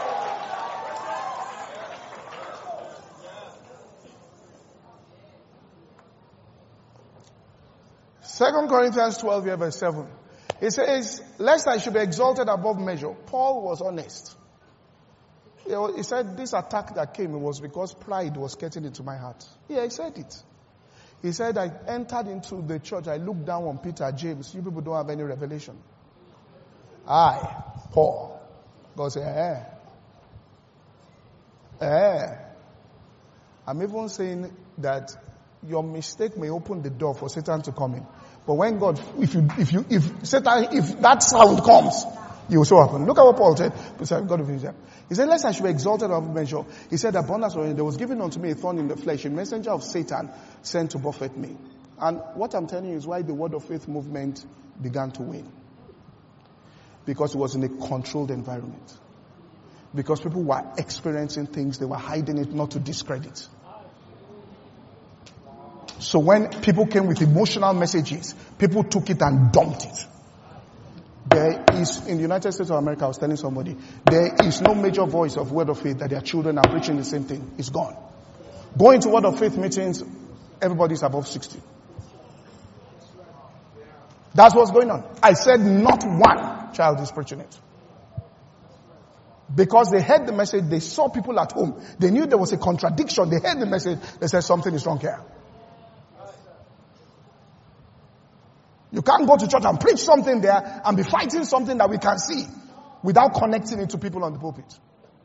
Second Corinthians 12, verse 7. It says, lest I should be exalted above measure. Paul was honest. He said this attack that came was because pride was getting into my heart. Yeah, he said it. He said, I entered into the church. I looked down on Peter, James. You people don't have any revelation. I, Paul. God said, I'm even saying that your mistake may open the door for Satan to come in. But when God, if that sound comes, you will show up. And look at what Paul said. He said, lest I should be exalted above measure. He said, abundance of there was given unto me a thorn in the flesh, a messenger of Satan sent to buffet me. And what I'm telling you is why the Word of Faith movement began to win. Because it was in a controlled environment. Because people were experiencing things, they were hiding it not to discredit. So when people came with emotional messages, people took it and dumped it. There is, in the United States of America, I was telling somebody, there is no major voice of Word of Faith that their children are preaching the same thing. It's gone. Going to Word of Faith meetings, everybody's above 60. That's what's going on. I said not one child is preaching it. Because they heard the message, they saw people at home. They knew there was a contradiction. They heard the message, they said something is wrong here. You can't go to church and preach something there and be fighting something that we can see without connecting it to people on the pulpit.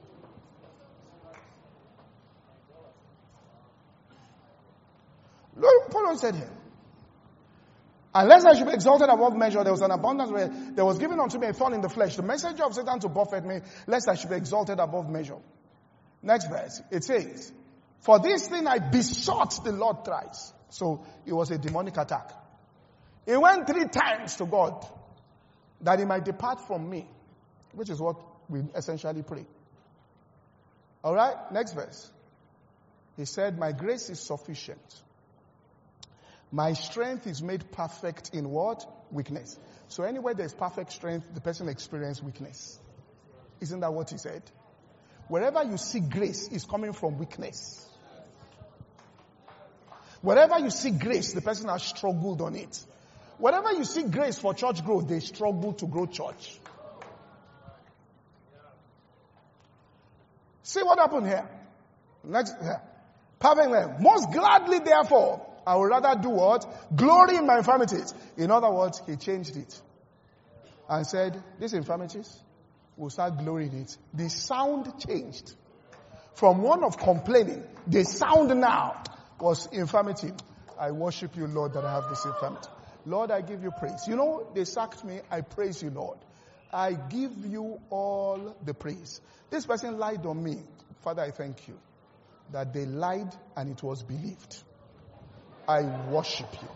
Look, Paul said here, unless I should be exalted above measure, there was an abundance where there was given unto me a thorn in the flesh, the messenger of Satan to buffet me, lest I should be exalted above measure. Next verse, it says, for this thing I besought the Lord thrice. So it was a demonic attack. He went 3 times to God that he might depart from me, which is what we essentially pray. Alright, next verse. He said, my grace is sufficient. My strength is made perfect in what? Weakness. So anywhere there's perfect strength, the person experiences weakness. Isn't that what he said? Wherever you see grace is coming from weakness. Wherever you see grace, the person has struggled on it. Wherever you see grace for church growth, they struggle to grow church. See what happened here? Next, here. Perfect. Most gladly, therefore, I would rather do what? Glory in my infirmities. In other words, he changed it. And said, these infirmities, we'll start glorying in it. The sound changed. From one of complaining, the sound now was infirmity. I worship you, Lord, that I have this infirmity. Lord, I give you praise. You know, they sacked me. I praise you, Lord. I give you all the praise. This person lied on me. Father, I thank you that they lied and it was believed. I worship you.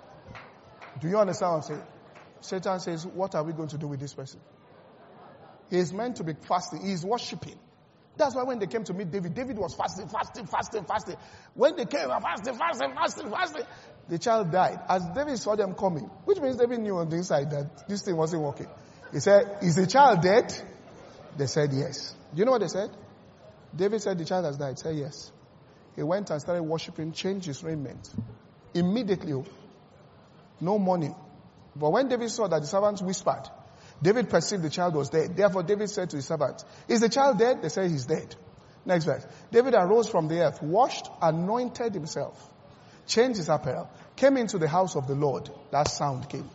Do you understand what I'm saying? Satan says, what are we going to do with this person? He is meant to be fasting. He is worshiping. That's why when they came to meet David, David was fasting. When they came, fasting. The child died. As David saw them coming, which means David knew on the inside that this thing wasn't working. He said, is the child dead? They said yes. Do you know what they said? David said the child has died. Said yes. He went and started worshiping, changed his raiment. Immediately, no money. But when David saw that the servants whispered, David perceived the child was dead. Therefore, David said to his servants, is the child dead? They said he's dead. Next verse. David arose from the earth, washed, anointed himself, changed his apparel, came into the house of the Lord. That sound came.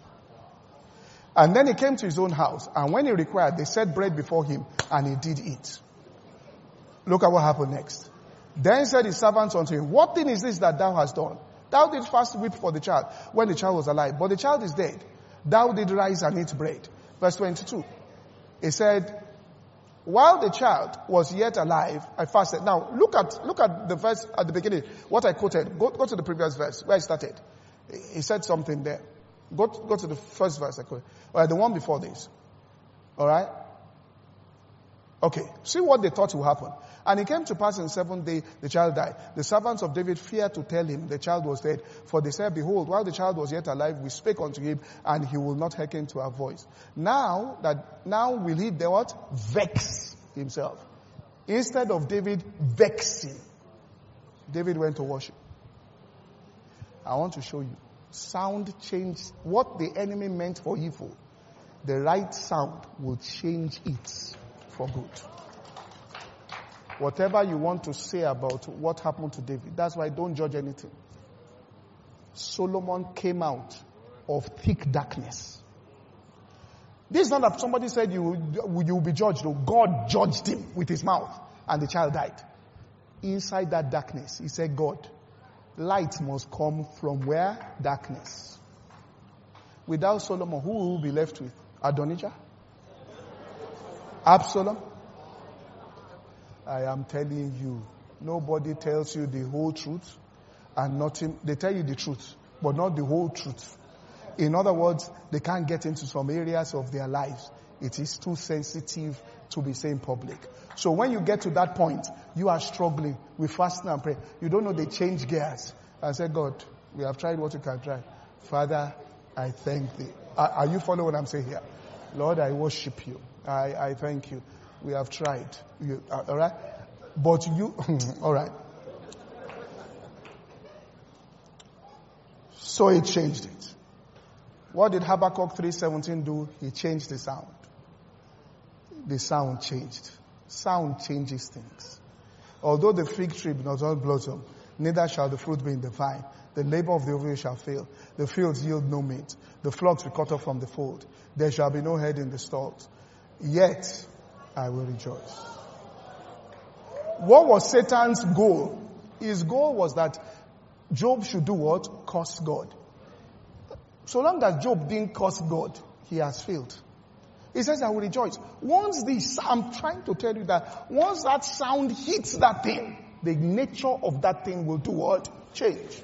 And then he came to his own house. And when he required, they set bread before him, and he did eat. Look at what happened next. Then said his servants unto him, what thing is this that thou hast done? Thou didst fast weep for the child when the child was alive, but the child is dead. Thou did rise and eat bread. Verse 22. He said, while the child was yet alive, I fasted. Now, look at the verse at the beginning. What I quoted. Go to the previous verse where I started. He said something there. Go to the first verse I quoted. Or the one before this. Alright? Okay. See what they thought would happen. And it came to pass in the 7th day, the child died. The servants of David feared to tell him the child was dead. For they said, behold, while the child was yet alive, we spake unto him, and he will not hearken to our voice. Now will he do what? Vex himself. Instead of David vexing, David went to worship. I want to show you. Sound changed what the enemy meant for evil. The right sound will change it for good. Whatever you want to say about what happened to David, that's why don't judge anything. Solomon came out of thick darkness. This is not that somebody said you will be judged. No, God judged him with his mouth and the child died. Inside that darkness, he said, God, light must come from where? Darkness. Without Solomon, who will be left with? Adonijah? Absalom? I am telling you, nobody tells you the whole truth and nothing. They tell you the truth, but not the whole truth. In other words, they can't get into some areas of their lives. It is too sensitive to be saying public. So when you get to that point, you are struggling with fasting and prayer. You don't know they change gears. I said, God, we have tried what you can try. Father, I thank thee. Are you following what I'm saying here? Lord, I worship you. I thank you. We have tried. All right? But you, all right. So he changed it. What did Habakkuk 3:17 do? He changed the sound. The sound changed. Sound changes things. Although the fig tree does not blossom, neither shall the fruit be in the vine. The labor of the oven shall fail. The fields yield no meat. The flocks be cut off from the fold. There shall be no head in the stalls. Yet I will rejoice. What was Satan's goal? His goal was that Job should do what? Curse God. So long as Job didn't curse God, he has failed. He says, I will rejoice. Once I'm trying to tell you that once that sound hits that thing, the nature of that thing will do what? Change.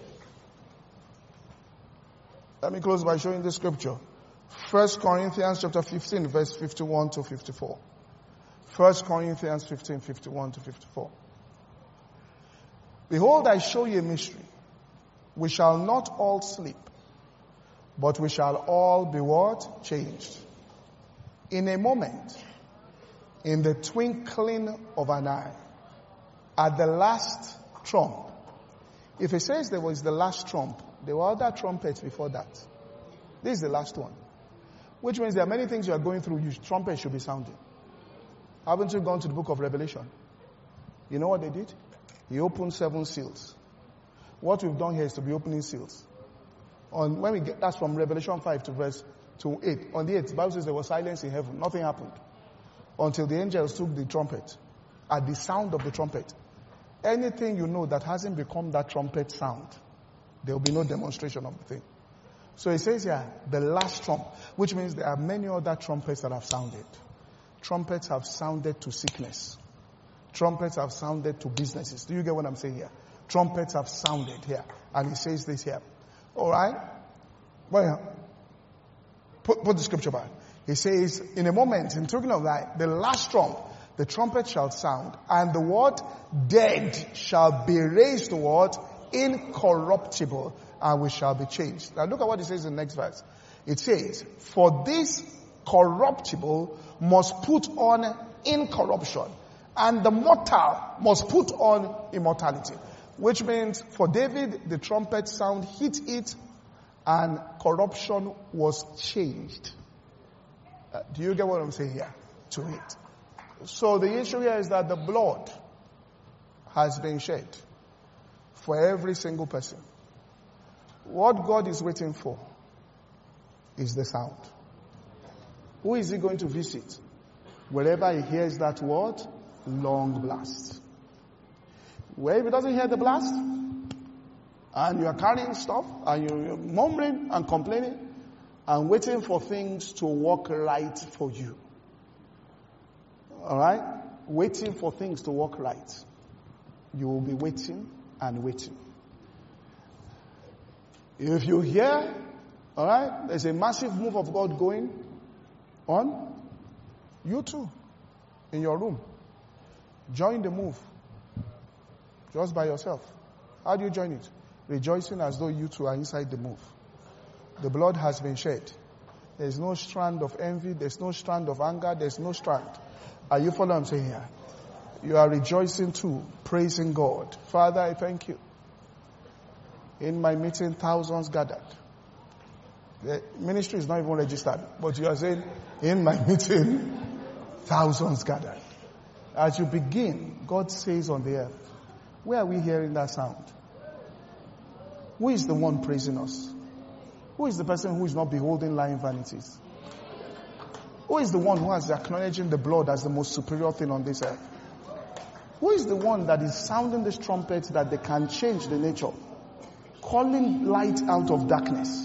Let me close by showing the scripture. 1 Corinthians chapter 15, verse 51 to 54. 1 Corinthians 15, 51 to 54. Behold, I show you a mystery. We shall not all sleep, but we shall all be what? Changed. In a moment, in the twinkling of an eye, at the last trump. If it says there was the last trump, there were other trumpets before that. This is the last one. Which means there are many things you are going through, your trumpet should be sounding. Haven't you gone to the book of Revelation? You know what they did? He opened 7 seals. What we've done here is to be opening seals. That's from Revelation 5 to verse 8. On the 8th, the Bible says there was silence in heaven. Nothing happened. Until the angels took the trumpet. At the sound of the trumpet. Anything you know that hasn't become that trumpet sound, there will be no demonstration of the thing. So it says here, the last trump, which means there are many other trumpets that have sounded. Trumpets have sounded to sickness. Trumpets have sounded to businesses. Do you get what I'm saying here? Trumpets have sounded here. And he says this here. Alright? Well, put the scripture back. He says, in a moment, in talking of that, the last trump, the trumpet shall sound, and the word dead shall be raised to what? Incorruptible, and we shall be changed. Now look at what it says in the next verse. It says, for this corruptible must put on incorruption, and the mortal must put on immortality. Which means for David, the trumpet sound hit it, and corruption was changed. Do you get what I'm saying here? To it. So the issue here is that the blood has been shed for every single person. What God is waiting for is the sound. Who is he going to visit? Wherever he hears that word, long blast. Where if he doesn't hear the blast, and you are carrying stuff, and you're murmuring and complaining, and waiting for things to work right for you. Alright? Waiting for things to work right. You will be waiting and waiting. If you hear, alright, there's a massive move of God going on, you too, in your room, join the move. Just by yourself. How do you join it? Rejoicing as though you too are inside the move. The blood has been shed. There's no strand of envy. There's no strand of anger. There's no strand. Are you following what I'm saying here? You are rejoicing too, praising God. Father, I thank you. In my meeting, thousands gathered. The ministry is not even registered, but you are saying, in my meeting, thousands gathered. As you begin, God says on the earth, where are we hearing that sound? Who is the one praising us? Who is the person who is not beholding lying vanities? Who is the one who is acknowledging the blood as the most superior thing on this earth? Who is the one that is sounding this trumpet that they can change the nature? Calling light out of darkness.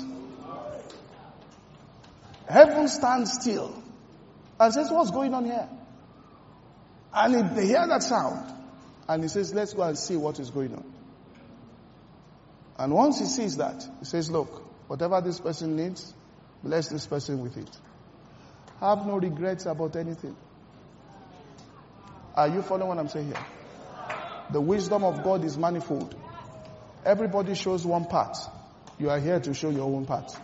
Heaven stands still and says, what's going on here? And they hear that sound. And he says, let's go and see what is going on. And once he sees that, he says, look, whatever this person needs, bless this person with it. Have no regrets about anything. Are you following what I'm saying here? The wisdom of God is manifold. Everybody shows one part. You are here to show your own part.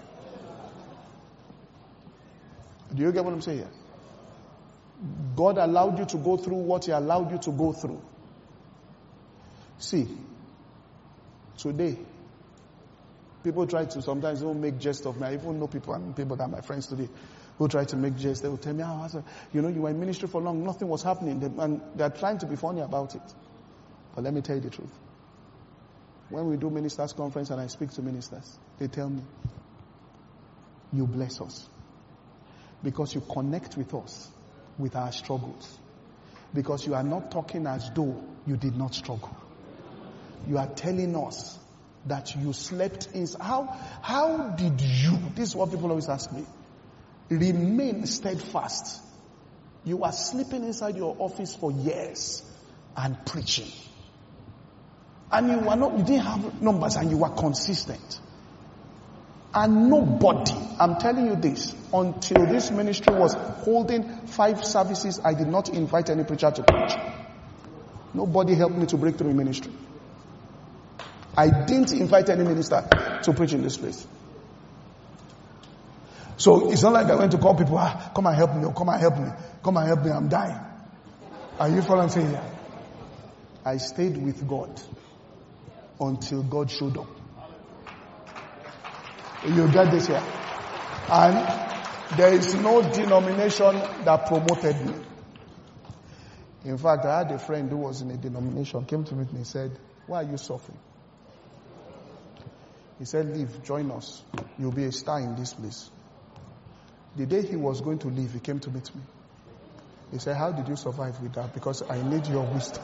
Do you get what I'm saying here? God allowed you to go through what He allowed you to go through. See, today, people try to sometimes even make jest of me. I even know people that are my friends today who try to make jest. They will tell me, you were in ministry for long, nothing was happening. And they're trying to be funny about it. But let me tell you the truth. When we do ministers' conference and I speak to ministers, they tell me, you bless us. Because you connect with us, with our struggles. Because you are not talking as though you did not struggle. You are telling us that you slept in. How did you, this is what people always ask me, remain steadfast? You were sleeping inside your office for years and preaching. And you didn't have numbers and you were consistent. And nobody, I'm telling you this, until this ministry was holding 5 services, I did not invite any preacher to preach. Nobody helped me to break through in ministry. I didn't invite any minister to preach in this place. So it's not like I went to call people, come and help me, come and help me, come and help me, I'm dying. Are you following what I'm saying here? I stayed with God until God showed up. You get this here. And there is no denomination that promoted me. In fact, I had a friend who was in a denomination, came to meet me and said, why are you suffering? He said, leave, join us. You'll be a star in this place. The day he was going to leave, he came to meet me. He said, how did you survive with that? Because I need your wisdom.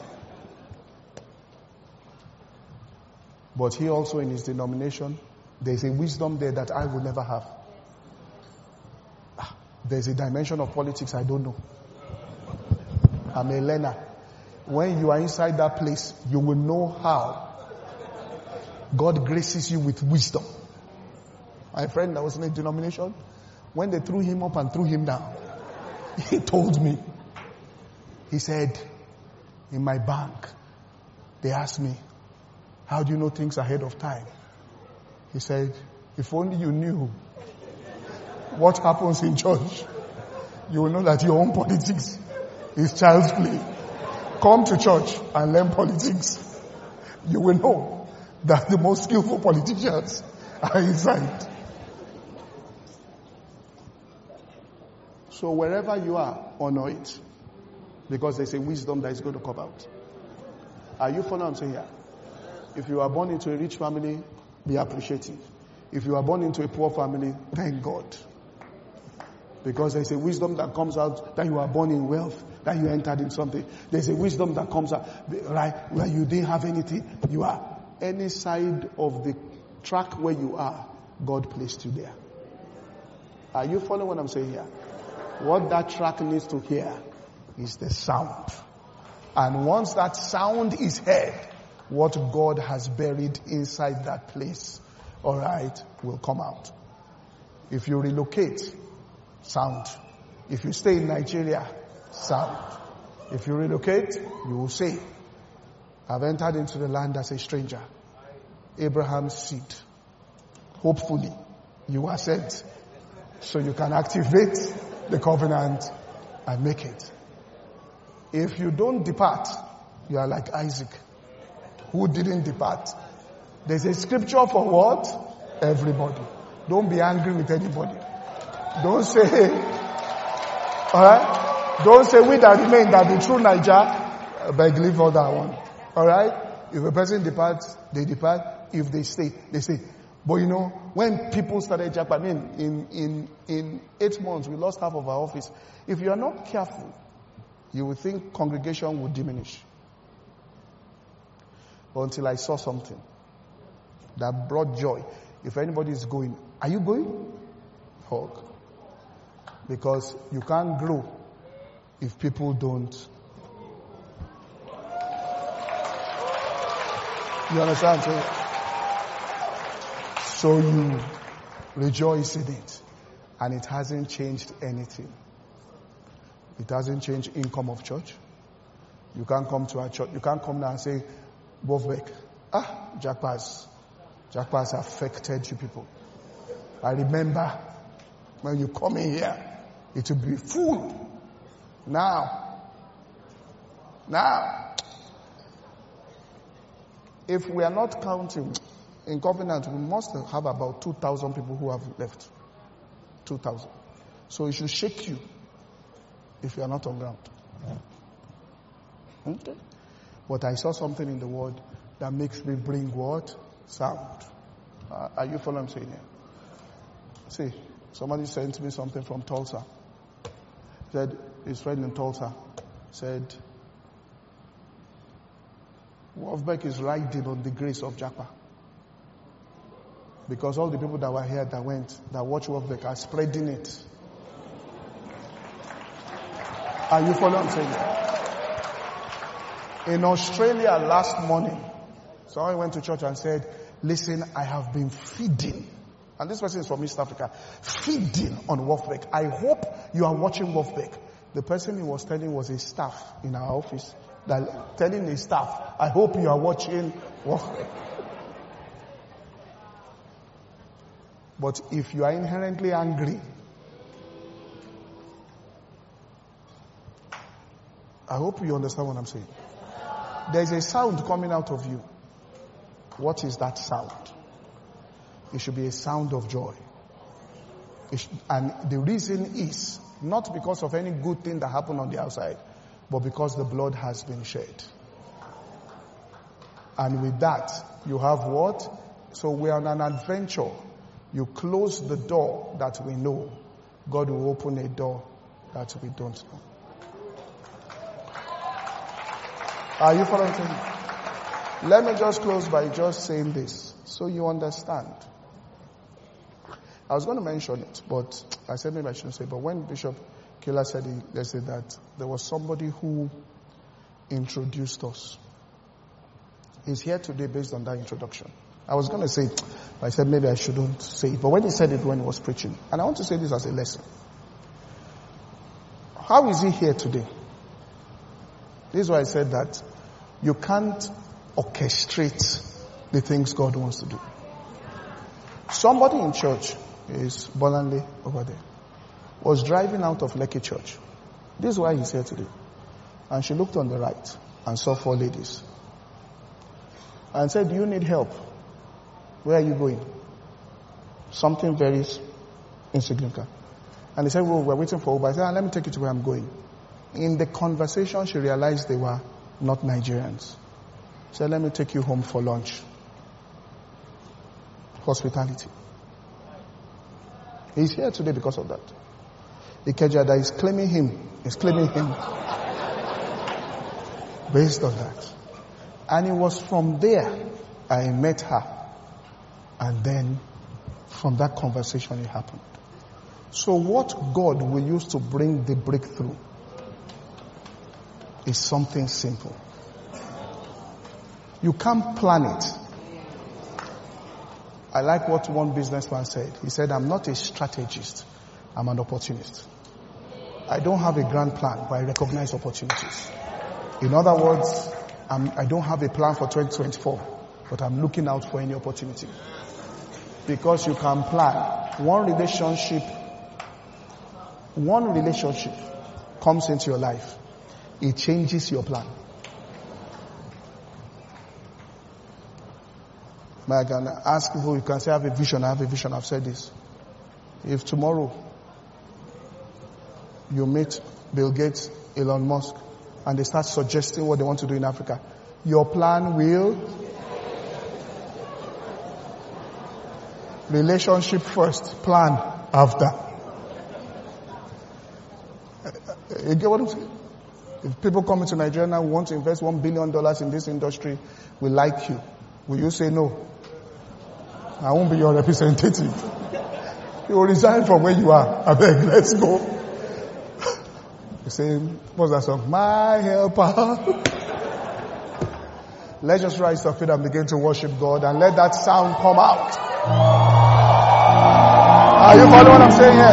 But he also in his denomination, there's a wisdom there that I will never have. There's a dimension of politics I don't know. I'm a learner. When you are inside that place, you will know how God graces you with wisdom. My friend that was in a denomination, when they threw him up and threw him down, he told me, he said, in my bank, they asked me, how do you know things ahead of time? He said, if only you knew what happens in church, you will know that your own politics is child's play. Come to church and learn politics. You will know that the most skillful politicians are inside. So wherever you are, honor it. Because there's a wisdom that is going to come out. Are you following what I'm saying here? If you are born into a rich family, be appreciative. If you are born into a poor family, thank God. Because there's a wisdom that comes out that you are born in wealth, that you entered in something. There's a wisdom that comes out, right, where you didn't have anything. You are any side of the track where you are, God placed you there. Are you following what I'm saying here? What that track needs to hear is the sound. And once that sound is heard, what God has buried inside that place, all right, will come out. If you relocate, sound. If you stay in Nigeria, sound. If you relocate, you will say, I've entered into the land as a stranger. Abraham's seed. Hopefully, you are sent so you can activate the covenant and make it. If you don't depart, you are like Isaac, who didn't depart. There's a scripture for what? Everybody. Don't be angry with anybody. Don't say, alright? Don't say we that remain, that be true Niger, beg leave all that one. Alright? If a person departs, they depart. If they stay, they stay. But you know, when people started in 8 months, we lost half of our office. If you are not careful, you will think congregation will diminish. Until I saw something that brought joy. If anybody is going, are you going? Hug. Because you can't grow if people don't. You understand? So you rejoice in it. And it hasn't changed anything. It hasn't changed income of church. You can't come to our church. You can't come now and say, Bovbeck, Jackpass affected you people. I remember when you come in here, it will be full. Now, if we are not counting in covenant, we must have about 2,000 people who have left. 2,000. So it should shake you if you are not on ground. Okay? But I saw something in the word that makes me bring what? Sound. Are you following what I'm saying here? See, somebody sent me something from Tulsa. Said, his friend in Tulsa said, Wolfbeck is riding on the grace of Japa. Because all the people that were here that watched Wolfbeck are spreading it. Are you following what I'm saying? In Australia last morning, someone went to church and said, listen, I have been feeding. And this person is from East Africa. Feeding on Wolfbeck. I hope you are watching Wolfbeck. The person he was telling was a staff in our office. Telling the staff, I hope you are watching Wolfbeck. But if you are inherently angry, I hope you understand what I'm saying. There is a sound coming out of you. What is that sound? It should be a sound of joy. And the reason is not because of any good thing that happened on the outside, but because the blood has been shed. And with that, you have what? So we are on an adventure. You close the door that we know. God will open a door that we don't know. Are you following me? Let me just close by just saying this so you understand. I was going to mention it, but I said maybe I shouldn't say. But when Bishop Killer said they said that there was somebody who introduced us. He's here today based on that introduction. I was going to say it, but I said maybe I shouldn't say it. But when he said it when he was preaching, and I want to say this as a lesson. How is he here today? This is why I said that you can't orchestrate the things God wants to do. Somebody in church, is Bolanle over there, was driving out of Lekki Church. This is why he's here today. And she looked on the right and saw 4 ladies. And said, do you need help? Where are you going? Something very insignificant. And he said, well, we're waiting for Uber. I said, let me take you to where I'm going. In the conversation, she realized they were not Nigerians. She said, let me take you home for lunch. Hospitality. He's here today because of that. Ikejada is claiming him. Is claiming him. Based on that. And it was from there I met her. And then from that conversation it happened. So what God will use to bring the breakthrough is something simple. You can't plan it. I like what one businessman said. He said, I'm not a strategist. I'm an opportunist. I don't have a grand plan, but I recognize opportunities. In other words, I don't have a plan for 2024, but I'm looking out for any opportunity. Because you can plan. One relationship comes into your life. It changes your plan. I can ask people, you can say, I have a vision, I've said this. If tomorrow you meet Bill Gates, Elon Musk, and they start suggesting what they want to do in Africa, your plan will relationship first, plan after. You get what I'm saying? If people come into Nigeria now who want to invest $1 billion in this industry, we like you. Will you say no? I won't be your representative. You will resign from where you are. I beg, let's go. You say, what's that song? My helper. Let's just rise to our feet and begin to worship God and let that sound come out. Are you following what I'm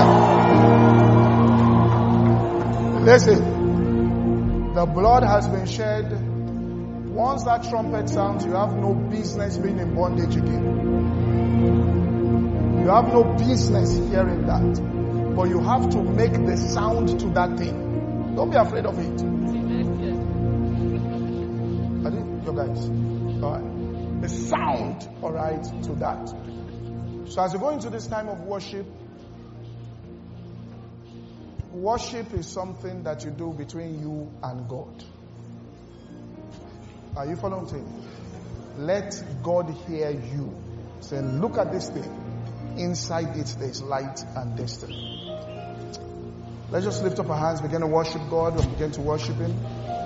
saying here? Listen. The blood has been shed. Once that trumpet sounds, you have no business being in bondage again. You have no business hearing that. But you have to make the sound to that thing. Don't be afraid of it. Are you guys? Alright. The sound, alright, to that. So as you go into this time of worship, worship is something that you do between you and God. Are you following me? let God hear you. Say, look at this thing. Inside it, there's light and destiny. Let's just lift up our hands, begin to worship God, and begin to worship Him.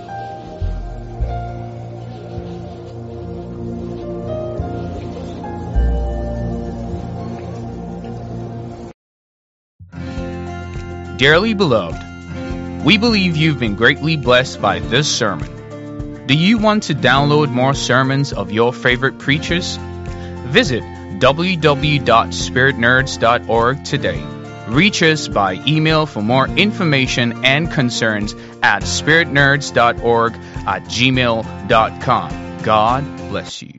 Dearly beloved, we believe you've been greatly blessed by this sermon. Do you want to download more sermons of your favorite preachers? Visit www.spiritnerds.org today. Reach us by email for more information and concerns at spiritnerds.org@gmail.com. God bless you.